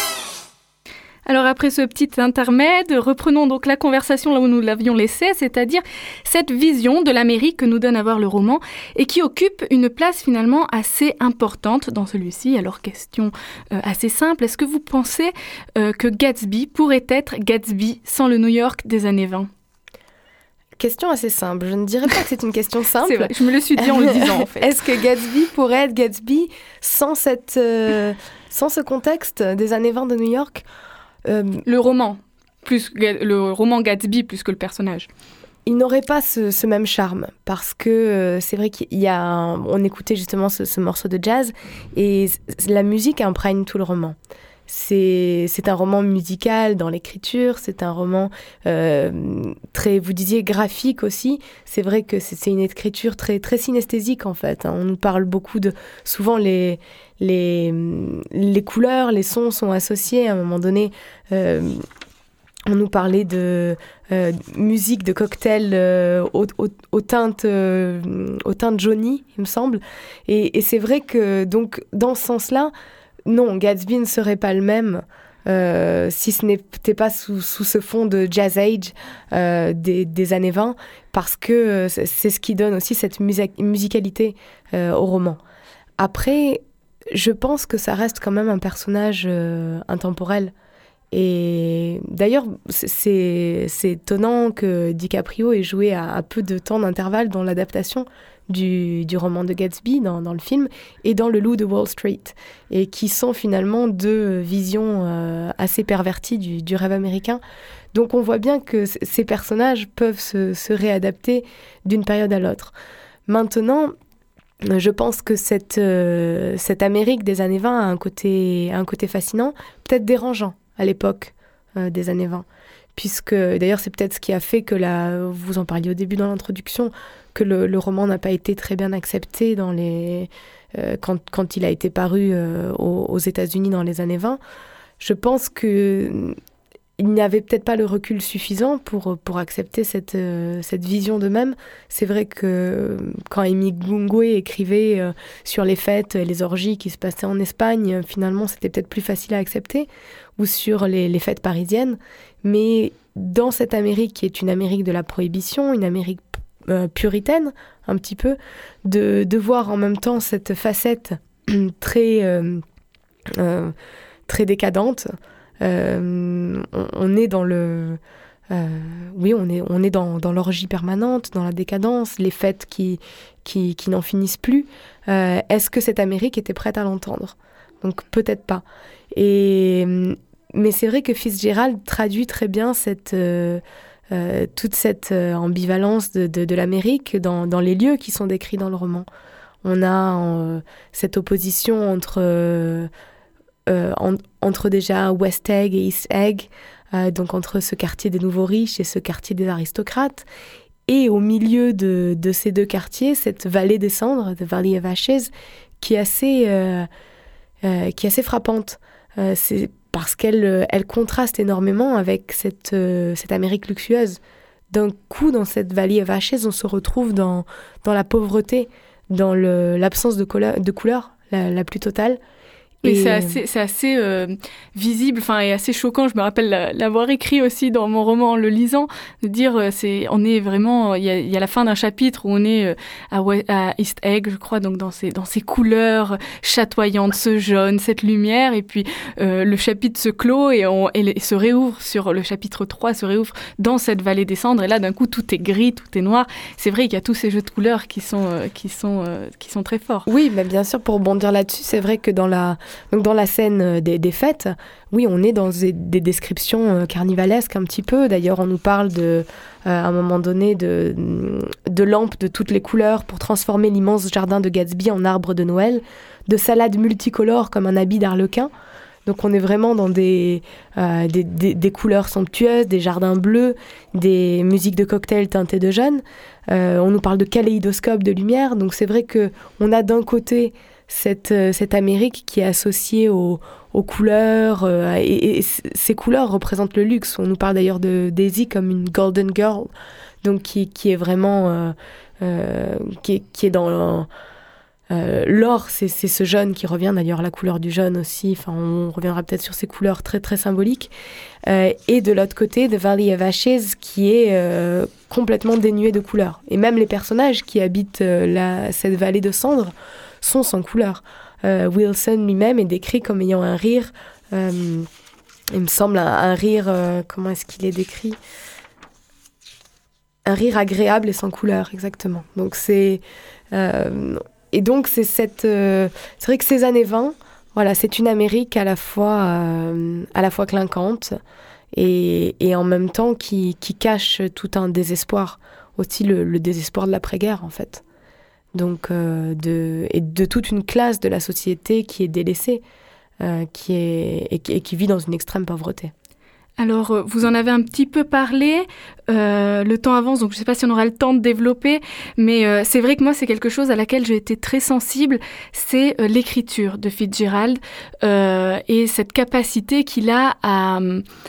Alors après ce petit intermède, reprenons donc la conversation là où nous l'avions laissée, c'est-à-dire cette vision de l'Amérique que nous donne à voir le roman et qui occupe une place finalement assez importante dans celui-ci. Alors question euh, assez simple, est-ce que vous pensez euh, que Gatsby pourrait être Gatsby sans le New York des années vingt ? Question assez simple. Je ne dirais pas que c'est une question simple. C'est vrai, je me le suis dit en le disant en fait. Est-ce que Gatsby pourrait être Gatsby sans, cette, euh, sans ce contexte des années vingt de New York ? euh, Le roman, plus le roman Gatsby plus que le personnage. Il n'aurait pas ce, ce même charme parce que euh, c'est vrai qu'il y a un, on écoutait justement ce, ce morceau de jazz et la musique imprègne tout le roman. c'est, c'est un roman musical dans l'écriture, c'est un roman euh, très, vous disiez, graphique aussi. C'est vrai que c'est, c'est une écriture très, très synesthésique, en fait. Hein. On nous parle beaucoup de... Souvent, les, les, les couleurs, les sons sont associés. À un moment donné, euh, on nous parlait de euh, musique, de cocktail euh, aux, aux, aux teintes, euh, aux teintes jaunies, il me semble. Et, et c'est vrai que, donc, dans ce sens-là, non, Gatsby ne serait pas le même euh, si ce n'était pas sous, sous ce fond de jazz age euh, des, des années vingt, parce que euh, c'est, c'est ce qui donne aussi cette music- musicalité euh, au roman. Après, je pense que ça reste quand même un personnage euh, intemporel. Et d'ailleurs, c'est, c'est étonnant que DiCaprio ait joué à, à peu de temps d'intervalle dans l'adaptation du, du roman de Gatsby, dans, dans le film, et dans Le Loup de Wall Street, et qui sont finalement deux visions euh, assez perverties du, du rêve américain. Donc on voit bien que c- ces personnages peuvent se, se réadapter d'une période à l'autre. Maintenant, je pense que cette, euh, cette Amérique des années vingt a un côté, a un côté fascinant, peut-être dérangeant à l'époque euh, des années vingt. Puisque, d'ailleurs, c'est peut-être ce qui a fait que, la, vous en parliez au début dans l'introduction, que le, le roman n'a pas été très bien accepté dans les, euh, quand, quand il a été paru euh, aux, aux États-Unis dans les années vingt. Je pense qu'il n'y avait peut-être pas le recul suffisant pour, pour accepter cette, euh, cette vision d'eux-mêmes. C'est vrai que quand Hemingway écrivait euh, sur les fêtes et les orgies qui se passaient en Espagne, finalement, c'était peut-être plus facile à accepter, ou sur les, les fêtes parisiennes. Mais dans cette Amérique qui est une Amérique de la prohibition, une Amérique euh, puritaine, un petit peu, de, de voir en même temps cette facette très, euh, euh, très décadente. Euh, on, on est dans le... Euh, oui, on est, on est dans, dans l'orgie permanente, dans la décadence, les fêtes qui, qui, qui n'en finissent plus. Euh, est-ce que cette Amérique était prête à l'entendre ? Donc peut-être pas. Et... Mais c'est vrai que Fitzgerald traduit très bien cette, euh, euh, toute cette euh, ambivalence de, de, de l'Amérique dans, dans les lieux qui sont décrits dans le roman. On a euh, cette opposition entre, euh, euh, en, entre déjà West Egg et East Egg, euh, donc entre ce quartier des nouveaux riches et ce quartier des aristocrates. Et au milieu de, de ces deux quartiers, cette vallée des cendres, The Valley of Ashes, qui est assez, euh, euh, qui est assez frappante. Euh, c'est parce qu'elle elle contraste énormément avec cette, euh, cette Amérique luxueuse. D'un coup, dans cette Valley of Ashes, on se retrouve dans, dans la pauvreté, dans le, l'absence de, couleur, de couleur la, la plus totale. Mais et... c'est assez, c'est assez euh, visible, enfin, et assez choquant. Je me rappelle la, l'avoir écrit aussi dans mon roman en le lisant, de dire, euh, c'est, on est vraiment, il y a, il y a la fin d'un chapitre où on est euh, à, à East Egg, je crois, donc dans ces, dans ces couleurs chatoyantes, ce jaune, cette lumière, et puis euh, le chapitre se clôt et, on, et, et se réouvre sur le chapitre trois, se réouvre dans cette vallée des cendres, et là, d'un coup, tout est gris, tout est noir. C'est vrai qu'il y a tous ces jeux de couleurs qui sont, euh, qui sont, euh, qui sont très forts. Oui, mais bien sûr, pour rebondir là-dessus, c'est vrai que dans la Donc dans la scène des, des fêtes, oui, on est dans des, des descriptions carnivalesques un petit peu. D'ailleurs, on nous parle de, euh, à un moment donné de, de lampes de toutes les couleurs pour transformer l'immense jardin de Gatsby en arbre de Noël, de salades multicolores comme un habit d'arlequin. Donc on est vraiment dans des, euh, des, des, des couleurs somptueuses, des jardins bleus, des musiques de cocktail teintées de jaune. Euh, on nous parle de kaléidoscope de lumière. Donc c'est vrai qu'on a d'un côté Cette, cette Amérique qui est associée aux, aux couleurs, euh, et, et ces couleurs représentent le luxe. On nous parle d'ailleurs de Daisy comme une golden girl, donc qui, qui est vraiment, euh, euh, qui, est, qui est dans euh, l'or, c'est, c'est ce jaune qui revient, d'ailleurs la couleur du jaune aussi, enfin on reviendra peut-être sur ces couleurs très très symboliques. Euh, et de l'autre côté, The Valley of Ashes, qui est euh, complètement dénué de couleurs. Et même les personnages qui habitent euh, la, cette vallée de cendres sont sans couleur. Euh, Wilson lui-même est décrit comme ayant un rire, euh, il me semble un, un rire, euh, comment est-ce qu'il est décrit ? Un rire agréable et sans couleur, exactement. Donc c'est, euh, et donc c'est cette, euh, c'est vrai que ces années vingt, voilà, c'est une Amérique à la fois, euh, à la fois clinquante et, et en même temps qui, qui cache tout un désespoir, aussi le, le désespoir de l'après-guerre en fait. Donc, euh, de, et de toute une classe de la société qui est délaissée. euh, qui est, et, qui, et qui vit dans une extrême pauvreté. Alors, vous en avez un petit peu parlé, euh, le temps avance, donc je ne sais pas si on aura le temps de développer, mais euh, c'est vrai que moi, c'est quelque chose à laquelle j'ai été très sensible, c'est euh, l'écriture de Fitzgerald euh, et cette capacité qu'il a à...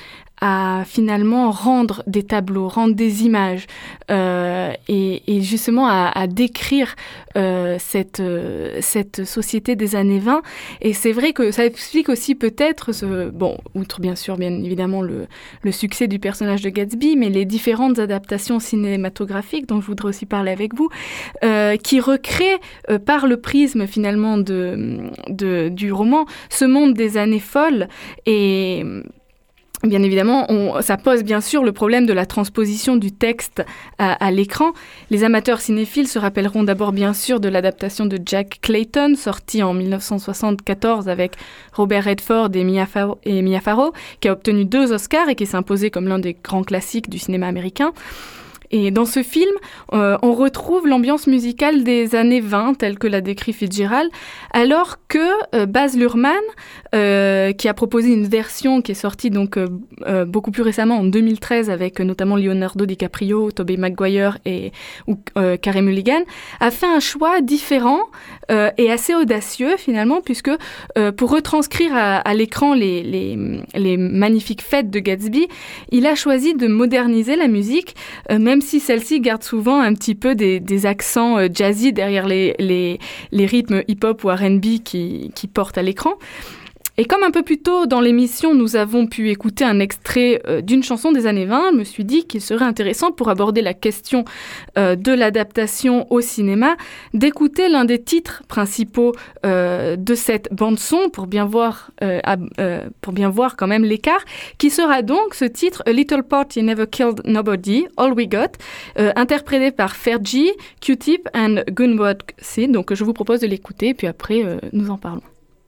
à finalement rendre des tableaux, rendre des images euh, et, et justement à, à décrire euh, cette, euh, cette société des années vingt. Et c'est vrai que ça explique aussi peut-être, ce, bon, outre bien sûr, bien évidemment, le, le succès du personnage de Gatsby, mais les différentes adaptations cinématographiques dont je voudrais aussi parler avec vous, euh, qui recréent euh, par le prisme finalement de, de, du roman ce monde des années folles et... Bien évidemment, on, ça pose bien sûr le problème de la transposition du texte à, à l'écran. Les amateurs cinéphiles se rappelleront d'abord bien sûr de l'adaptation de Jack Clayton, sortie en dix-neuf cent soixante-quatorze avec Robert Redford et Mia Farrow, et Mia Farrow, qui a obtenu deux Oscars et qui s'est imposé comme l'un des grands classiques du cinéma américain. Et dans ce film, euh, on retrouve l'ambiance musicale des années vingt, telle que l'a décrit Fitzgerald, alors que euh, Baz Luhrmann, euh, qui a proposé une version qui est sortie donc euh, euh, beaucoup plus récemment, en deux mille treize, avec euh, notamment Leonardo DiCaprio, Tobey Maguire et ou, euh, Carey Mulligan, a fait un choix différent euh, et assez audacieux finalement, puisque euh, pour retranscrire à, à l'écran les, les, les magnifiques fêtes de Gatsby, il a choisi de moderniser la musique, euh, même si celle-ci garde souvent un petit peu des, des accents euh, jazzy derrière les, les, les rythmes hip-hop ou R and B qui, qui portent à l'écran. Et comme un peu plus tôt dans l'émission, nous avons pu écouter un extrait euh, d'une chanson des années vingt, je me suis dit qu'il serait intéressant pour aborder la question euh, de l'adaptation au cinéma, d'écouter l'un des titres principaux euh, de cette bande-son pour bien voir, euh, euh, pour bien voir quand même l'écart, qui sera donc ce titre « A Little Party Never Killed Nobody, All We Got euh, », interprété par Fergie, Q-Tip and Gunwood Seed. Donc je vous propose de l'écouter, puis après euh, nous en parlons.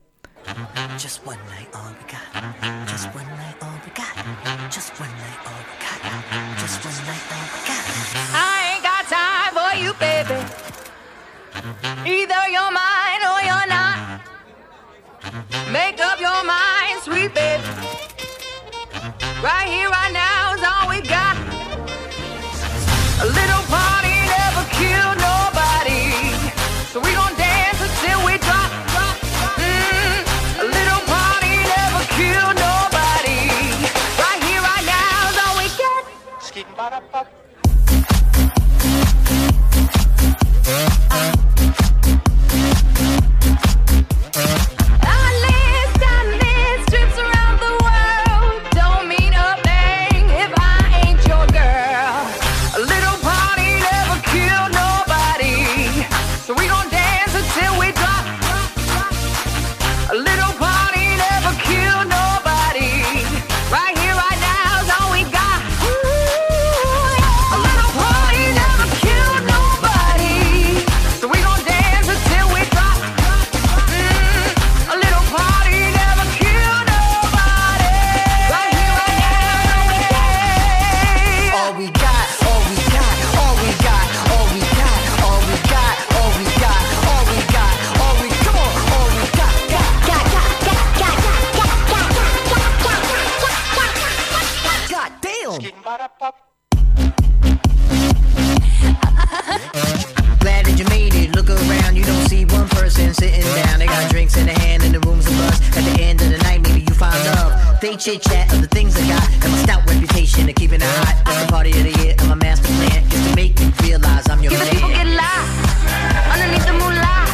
Just one night, all we got. Just one night, all we got. Just one night, all we got. Just one night, all we got. I ain't got time for you, baby. Either you're mine or you're not. Make up your mind, sweet baby. Right here, right now is all we got. A little party never killed nobody, so we gon' dance until we drop. Chit-chat of the things I got and my stout reputation of keeping it hot. That's the party of the year and my master plan is to make you realize I'm your man. Give the people get lost underneath the moonlight.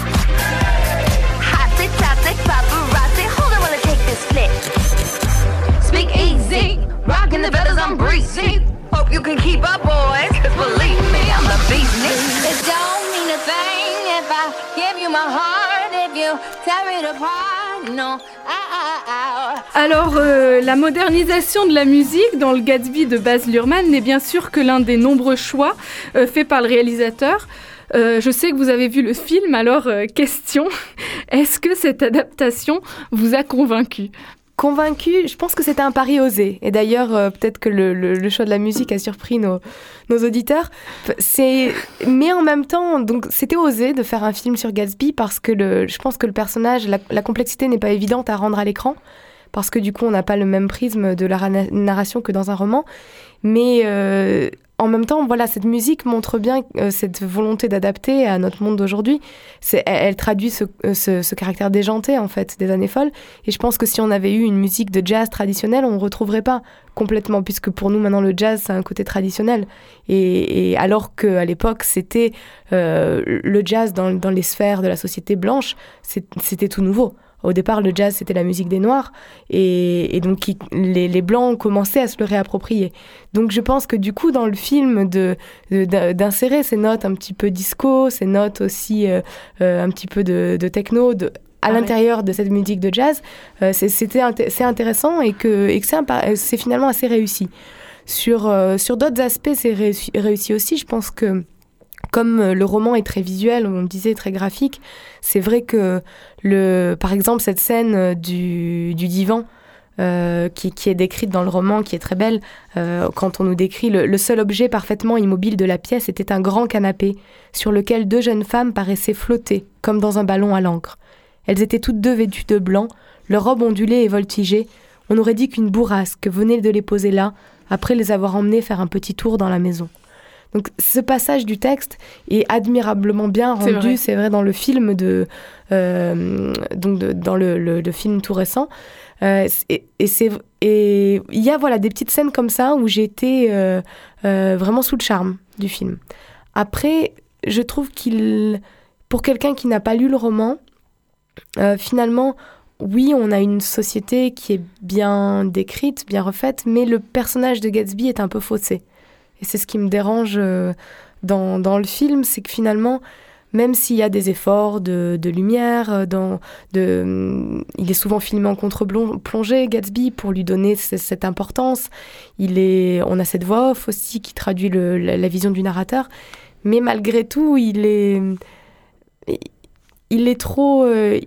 Hot tick, top tick, paparazzi. Hold on while I take this flick. Speak easy, rocking the feathers, I'm breezy. Hope you can keep up, boys, cause believe me, I'm the beast. It don't mean a thing if I give you my heart, if you tear it apart, no. Alors, euh, la modernisation de la musique dans le Gatsby de Baz Luhrmann n'est bien sûr que l'un des nombreux choix euh, faits par le réalisateur. Euh, je sais que vous avez vu le film, alors euh, question, est-ce que cette adaptation vous a convaincu ? Convaincue, je pense que c'était un pari osé. Et d'ailleurs, euh, peut-être que le, le, le choix de la musique a surpris nos, nos auditeurs. C'est... Mais en même temps, donc, c'était osé de faire un film sur Gatsby parce que le, je pense que le personnage, la, la complexité n'est pas évidente à rendre à l'écran. Parce que du coup, on n'a pas le même prisme de la narration que dans un roman. Mais euh, en même temps, voilà, cette musique montre bien euh, cette volonté d'adapter à notre monde d'aujourd'hui. C'est, elle, elle traduit ce, ce, ce caractère déjanté, en fait, des années folles. Et je pense que si on avait eu une musique de jazz traditionnelle, on ne retrouverait pas complètement, puisque pour nous, maintenant, le jazz, c'est un côté traditionnel. Et, et alors qu'à l'époque, c'était euh, le jazz dans, dans les sphères de la société blanche, c'est, c'était tout nouveau. Au départ, le jazz, c'était la musique des Noirs. Et, et donc, qui, les, les Blancs ont commencé à se le réapproprier. Donc, je pense que du coup, dans le film, de, de, d'insérer ces notes un petit peu disco, ces notes aussi euh, euh, un petit peu de, de techno, de, à ah l'intérieur ouais. de cette musique de jazz, euh, c'est, c'était, c'est intéressant et que, et que c'est, un, c'est finalement assez réussi. Sur, euh, sur d'autres aspects, c'est réussi, réussi aussi. Je pense que comme le roman est très visuel, on disait très graphique, c'est vrai que, le, par exemple, cette scène du, du divan euh, qui, qui est décrite dans le roman, qui est très belle, euh, quand on nous décrit le, le seul objet parfaitement immobile de la pièce était un grand canapé sur lequel deux jeunes femmes paraissaient flotter, comme dans un ballon à l'encre. Elles étaient toutes deux vêtues de blanc, leurs robes ondulées et voltigées. On aurait dit qu'une bourrasque venait de les poser là, après les avoir emmenées faire un petit tour dans la maison. Donc ce passage du texte est admirablement bien rendu, c'est vrai, c'est vrai dans le film de, euh, donc de, dans le, le, le film tout récent. Euh, et, et c'est et il y a voilà des petites scènes comme ça où j'ai été euh, euh, vraiment sous le charme du film. Après, je trouve qu'il, pour quelqu'un qui n'a pas lu le roman, euh, finalement, oui, on a une société qui est bien décrite, bien refaite, mais le personnage de Gatsby est un peu faussé. Et c'est ce qui me dérange euh, dans, dans le film, c'est que finalement, même s'il y a des efforts de, de lumière, dans, de, hum, il est souvent filmé en contre-plongée, Gatsby, pour lui donner c- cette importance. Il est, on a cette voix off aussi qui traduit le, la, la vision du narrateur. Mais malgré tout, il est, il est trop... Euh,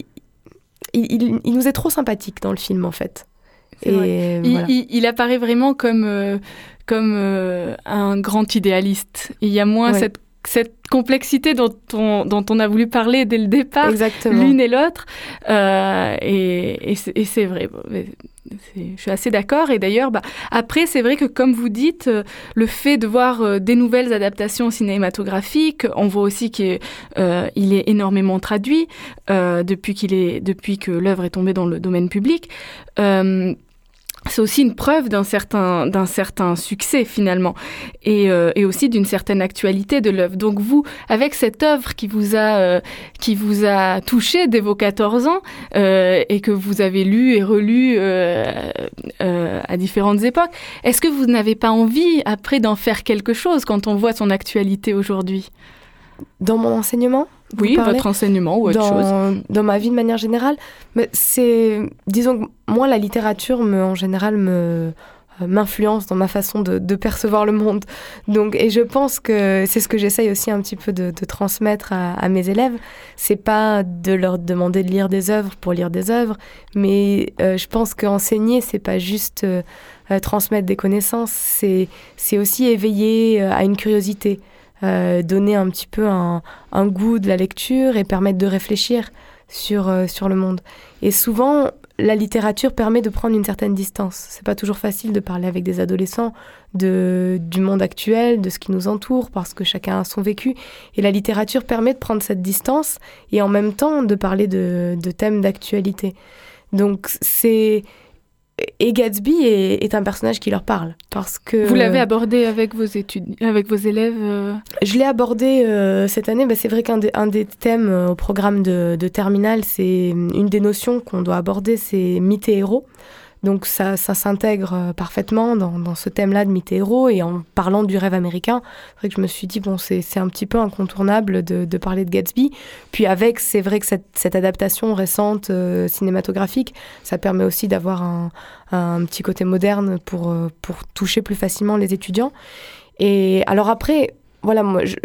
il, il, il nous est trop sympathique dans le film, en fait. C'est Et il, voilà. il, il apparaît vraiment comme, euh, comme euh, un grand idéaliste. Il y a moins ouais. cette, cette complexité dont on, dont on a voulu parler dès le départ, Exactement. l'une et l'autre. Euh, et, et, c'est, et c'est vrai. C'est, je suis assez d'accord. Et d'ailleurs, bah, après, c'est vrai que, comme vous dites, euh, le fait de voir euh, des nouvelles adaptations cinématographiques, on voit aussi qu'il euh, est énormément traduit euh, depuis, qu'il est, depuis que l'œuvre est tombée dans le domaine public. Euh, c'est aussi une preuve d'un certain, d'un certain succès, finalement, et, euh, et aussi d'une certaine actualité de l'œuvre. Donc vous, avec cette œuvre qui vous a, euh, qui vous a touché dès vos quatorze ans, euh, et que vous avez lu et relu euh, euh, à différentes époques, est-ce que vous n'avez pas envie, après, d'en faire quelque chose quand on voit son actualité aujourd'hui ? Dans mon enseignement ? Oui, votre enseignement ou autre dans, chose. Dans ma vie de manière générale, mais c'est, disons que moi, la littérature, me, en général, me, euh, m'influence dans ma façon de, de percevoir le monde. Donc, et je pense que c'est ce que j'essaye aussi un petit peu de, de transmettre à, à mes élèves. C'est pas de leur demander de lire des œuvres pour lire des œuvres, mais euh, je pense qu'enseigner, c'est pas juste euh, transmettre des connaissances, c'est, c'est aussi éveiller euh, à une curiosité. Euh, donner un petit peu un, un goût de la lecture et permettre de réfléchir sur, euh, sur le monde. Et souvent, la littérature permet de prendre une certaine distance. C'est pas toujours facile de parler avec des adolescents de, du monde actuel, de ce qui nous entoure, parce que chacun a son vécu. Et la littérature permet de prendre cette distance et en même temps de parler de, de thèmes d'actualité. Donc, c'est... Et Gatsby est, est un personnage qui leur parle. Parce que, vous l'avez abordé avec vos études, avec vos élèves euh... Je l'ai abordé euh, cette année. Bah, c'est vrai qu'un des, un des thèmes euh, au programme de, de terminale, c'est une des notions qu'on doit aborder, c'est mythe et héros. Donc ça, ça s'intègre euh, parfaitement dans, dans ce thème-là de mythe et héros. Et en parlant du rêve américain, c'est vrai que je me suis dit, bon, c'est, c'est un petit peu incontournable de, de parler de Gatsby. Puis avec, c'est vrai que cette, cette adaptation récente euh, cinématographique, ça permet aussi d'avoir un, un petit côté moderne pour, euh, pour toucher plus facilement les étudiants. Et alors après, voilà, moi, je,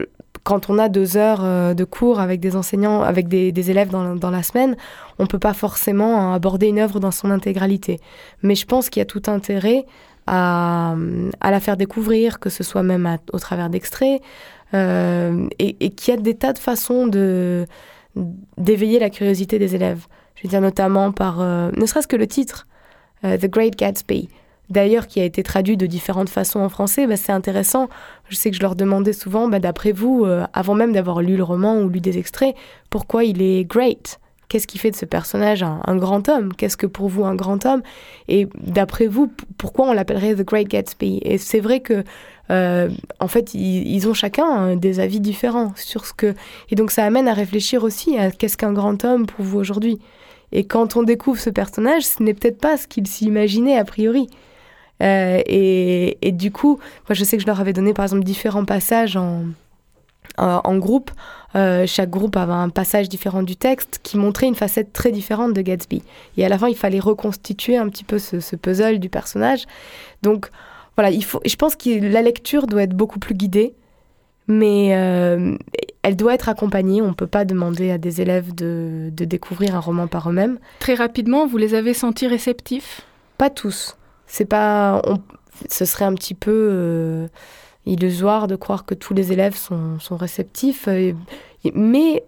quand on a deux heures euh, de cours avec des enseignants, avec des, des élèves dans, dans la semaine, on ne peut pas forcément aborder une œuvre dans son intégralité. Mais je pense qu'il y a tout intérêt à, à la faire découvrir, que ce soit même à, au travers d'extraits, euh, et, et qu'il y a des tas de façons de, d'éveiller la curiosité des élèves. Je veux dire notamment par, euh, ne serait-ce que le titre, euh, The Great Gatsby. D'ailleurs, qui a été traduit de différentes façons en français, bah, c'est intéressant. Je sais que je leur demandais souvent, bah, d'après vous, euh, avant même d'avoir lu le roman ou lu des extraits, pourquoi il est great ? Qu'est-ce qui fait de ce personnage un, un grand homme ? Qu'est-ce que pour vous un grand homme ? Et d'après vous, p- pourquoi on l'appellerait The Great Gatsby ? Et c'est vrai que, euh, en fait, ils, ils ont chacun hein, des avis différents sur ce que... Et donc ça amène à réfléchir aussi à qu'est-ce qu'un grand homme pour vous aujourd'hui ? Et quand on découvre ce personnage, ce n'est peut-être pas ce qu'il s'imaginait a priori. Euh, et, et du coup, moi je sais que je leur avais donné par exemple différents passages en, en, en groupe. Euh, chaque groupe avait un passage différent du texte qui montrait une facette très différente de Gatsby. Et à la fin, il fallait reconstituer un petit peu ce, ce puzzle du personnage. Donc voilà, il faut, je pense que la lecture doit être beaucoup plus guidée, mais euh, elle doit être accompagnée. On ne peut pas demander à des élèves de, de découvrir un roman par eux-mêmes. Très rapidement, vous les avez sentis réceptifs ? Pas tous. C'est pas, on, ce serait un petit peu euh, illusoire de croire que tous les élèves sont, sont réceptifs, euh, mais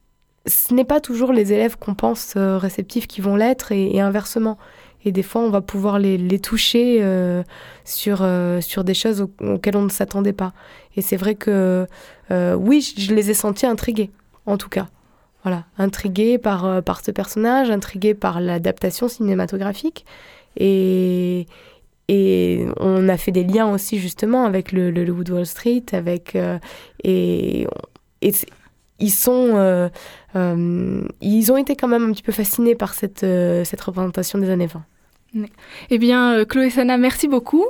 ce n'est pas toujours les élèves qu'on pense euh, réceptifs qui vont l'être et, et inversement. Et des fois, on va pouvoir les, les toucher euh, sur, euh, sur des choses au, auxquelles on ne s'attendait pas. Et c'est vrai que, euh, oui, je, je les ai sentis intrigués, en tout cas. Voilà, intrigués par, euh, par ce personnage, intrigués par l'adaptation cinématographique. Et, et on a fait des liens aussi justement avec le, le, le Loup de Wall Street, avec, euh, et, et ils, sont, euh, euh, ils ont été quand même un petit peu fascinés par cette, euh, cette représentation des années vingt. Eh bien, Chloé Sana, merci beaucoup.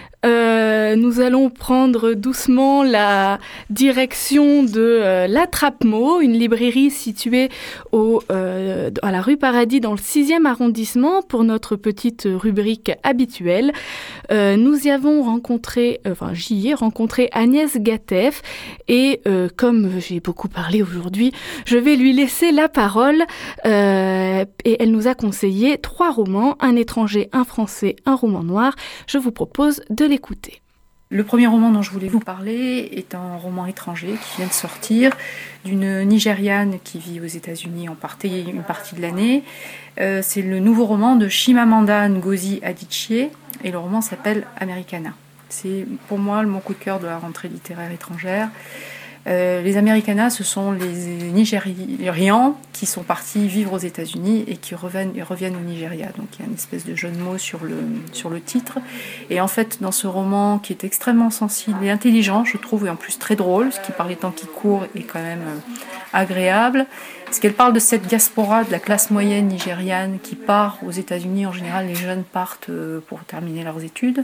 Euh, nous allons prendre doucement la direction de euh, l'Attrape-Mots, une librairie située au, euh, à la rue Paradis dans le sixième arrondissement pour notre petite rubrique habituelle. Euh, nous y avons rencontré, euh, enfin j'y ai rencontré Agnès Gatef et euh, comme j'ai beaucoup parlé aujourd'hui, je vais lui laisser la parole euh, et elle nous a conseillé trois romans, un étranger, un français, un roman noir. Je vous propose de l'écouter. Le premier roman dont je voulais vous parler est un roman étranger qui vient de sortir d'une Nigériane qui vit aux États-Unis en partie, une partie de l'année. Euh, c'est le nouveau roman de Chimamanda Ngozi Adichie et le roman s'appelle Americana. C'est pour moi mon coup de cœur de la rentrée littéraire étrangère. Euh, les Americanas, ce sont les Nigérians qui sont partis vivre aux États-Unis et qui reviennent, reviennent au Nigeria. Donc il y a une espèce de jeu de mots sur le, sur le titre. Et en fait, dans ce roman qui est extrêmement sensible et intelligent, je trouve, et en plus très drôle, ce qui par les temps qui courent est quand même euh, agréable, parce qu'elle parle de cette diaspora de la classe moyenne nigériane qui part aux États-Unis. En général, les jeunes partent euh, pour terminer leurs études,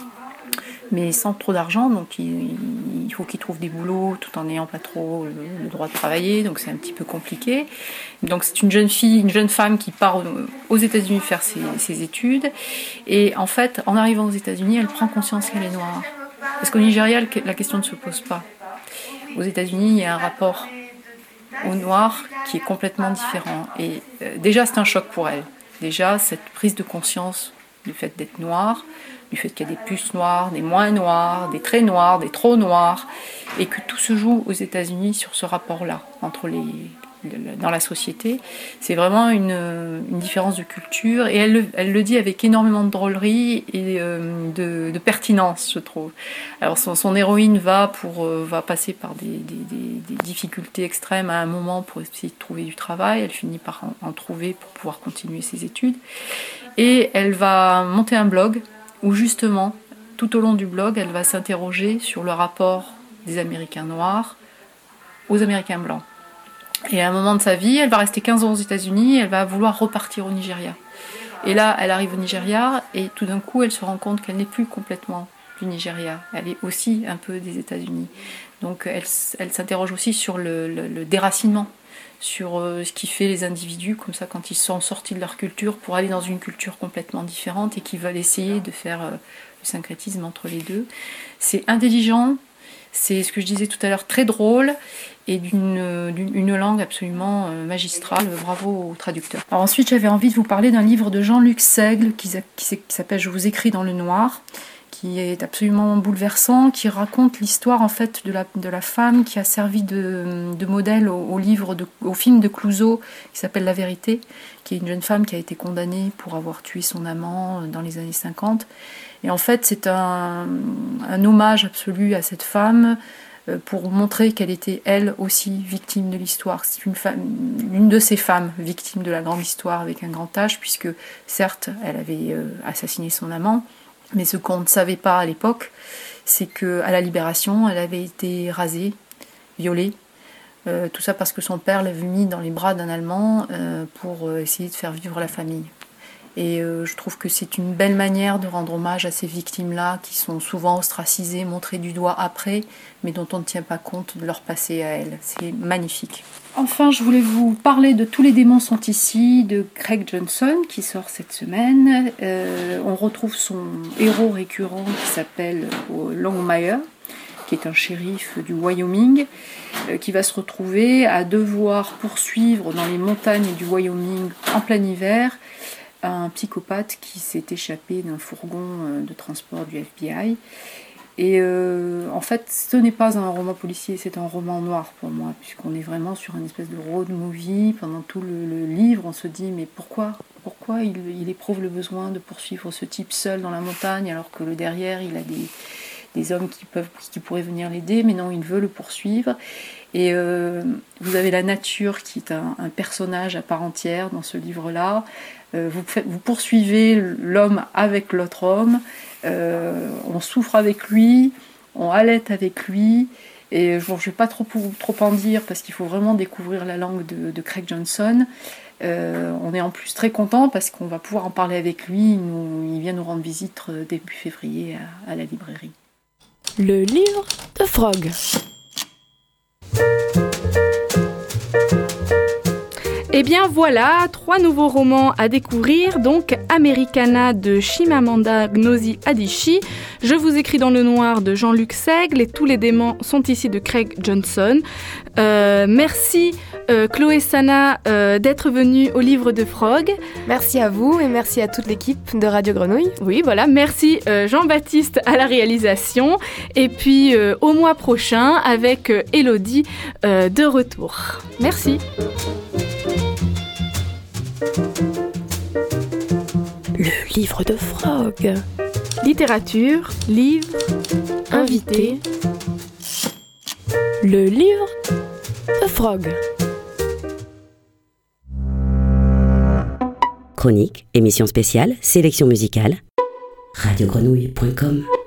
mais sans trop d'argent, donc il, il faut qu'ils trouvent des boulots tout en n'ayant pas trop le, le droit de travailler, donc c'est un petit peu compliqué. Donc c'est une jeune fille, une jeune femme qui part aux États-Unis faire ses, ses études, et en fait, en arrivant aux États-Unis, elle prend conscience qu'elle est noire. Parce qu'au Nigeria, la question ne se pose pas. Aux États-Unis, il y a un rapport au noir qui est complètement différent, et euh, déjà c'est un choc pour elle. Déjà, cette prise de conscience du fait d'être noire, du fait qu'il y a des puces noires, des moins noirs, des très noirs, des trop noirs, et que tout se joue aux États-Unis sur ce rapport-là, entre les, dans la société. C'est vraiment une, une différence de culture, et elle le, elle le dit avec énormément de drôlerie et euh, de, de pertinence, je trouve. Alors son, son héroïne va, pour, euh, va passer par des, des, des, des difficultés extrêmes à un moment pour essayer de trouver du travail, elle finit par en, en trouver pour pouvoir continuer ses études, et elle va monter un blog où justement, tout au long du blog, elle va s'interroger sur le rapport des Américains noirs aux Américains blancs. Et à un moment de sa vie, elle va rester quinze ans aux États-Unis, elle va vouloir repartir au Nigeria. Et là, elle arrive au Nigeria, et tout d'un coup, elle se rend compte qu'elle n'est plus complètement du Nigeria. Elle est aussi un peu des États-Unis. Donc elle, elle s'interroge aussi sur le, le, le déracinement, sur euh, ce qui fait les individus, comme ça, quand ils sont sortis de leur culture pour aller dans une culture complètement différente et qui veulent essayer de faire euh, le syncrétisme entre les deux. C'est intelligent, C'est ce que je disais tout à l'heure, très drôle et d'une, d'une une langue absolument magistrale. Bravo au traducteur. Alors ensuite, j'avais envie de vous parler d'un livre de Jean-Luc Seigle qui, qui, qui s'appelle « Je vous écris dans le noir », qui est absolument bouleversant, qui raconte l'histoire en fait de la, de la femme qui a servi de, de modèle au, au, livre de, au film de Clouzot qui s'appelle La Vérité, qui est une jeune femme qui a été condamnée pour avoir tué son amant dans les années cinquante. Et en fait, c'est un, un hommage absolu à cette femme pour montrer qu'elle était elle aussi victime de l'histoire. C'est une, femme, une de ces femmes victimes de la grande histoire avec un grand H, puisque certes, elle avait assassiné son amant, mais ce qu'on ne savait pas à l'époque, c'est qu'à la Libération, elle avait été rasée, violée. Euh, tout ça parce que son père l'avait mis dans les bras d'un Allemand euh, pour essayer de faire vivre la famille. Et euh, je trouve que c'est une belle manière de rendre hommage à ces victimes-là qui sont souvent ostracisées, montrées du doigt après, mais dont on ne tient pas compte de leur passé à elles. C'est magnifique. Enfin, je voulais vous parler de Tous les démons sont ici, de Craig Johnson, qui sort cette semaine. Euh, on retrouve son héros récurrent qui s'appelle Longmire, qui est un shérif du Wyoming, euh, qui va se retrouver à devoir poursuivre dans les montagnes du Wyoming en plein hiver un psychopathe qui s'est échappé d'un fourgon de transport du F B I. Et euh, en fait, ce n'est pas un roman policier, c'est un roman noir pour moi, puisqu'on est vraiment sur une espèce de road movie. Pendant tout le, le livre, on se dit, mais pourquoi, pourquoi il, il éprouve le besoin de poursuivre ce type seul dans la montagne, alors que le derrière, il a des, des hommes qui, peuvent, qui pourraient venir l'aider, mais non, il veut le poursuivre. Et euh, vous avez la nature qui est un, un personnage à part entière dans ce livre-là. Euh, vous, vous poursuivez l'homme avec l'autre homme, euh, on souffre avec lui, on halète avec lui, et bon, je ne vais pas trop, trop en dire parce qu'il faut vraiment découvrir la langue de, de Craig Johnson. Euh, on est en plus très content parce qu'on va pouvoir en parler avec lui, il, nous, il vient nous rendre visite début février à, à la librairie. Le livre de Frog. Eh bien voilà, trois nouveaux romans à découvrir, donc Americana de Chimamanda Ngozi Adichie, Je vous écris dans le noir de Jean-Luc Seigle et Tous les démons sont ici de Craig Johnson. Euh, merci euh, Chloé Sana euh, d'être venue au livre de Frog. Merci à vous et merci à toute l'équipe de Radio Grenouille. Oui, voilà, merci euh, Jean-Baptiste à la réalisation et puis euh, au mois prochain avec euh, Élodie euh, de retour. Merci. Le livre de Frog. Littérature, livre, invité. Le livre de Frog. Chronique, émission spéciale, sélection musicale. radio grenouille point com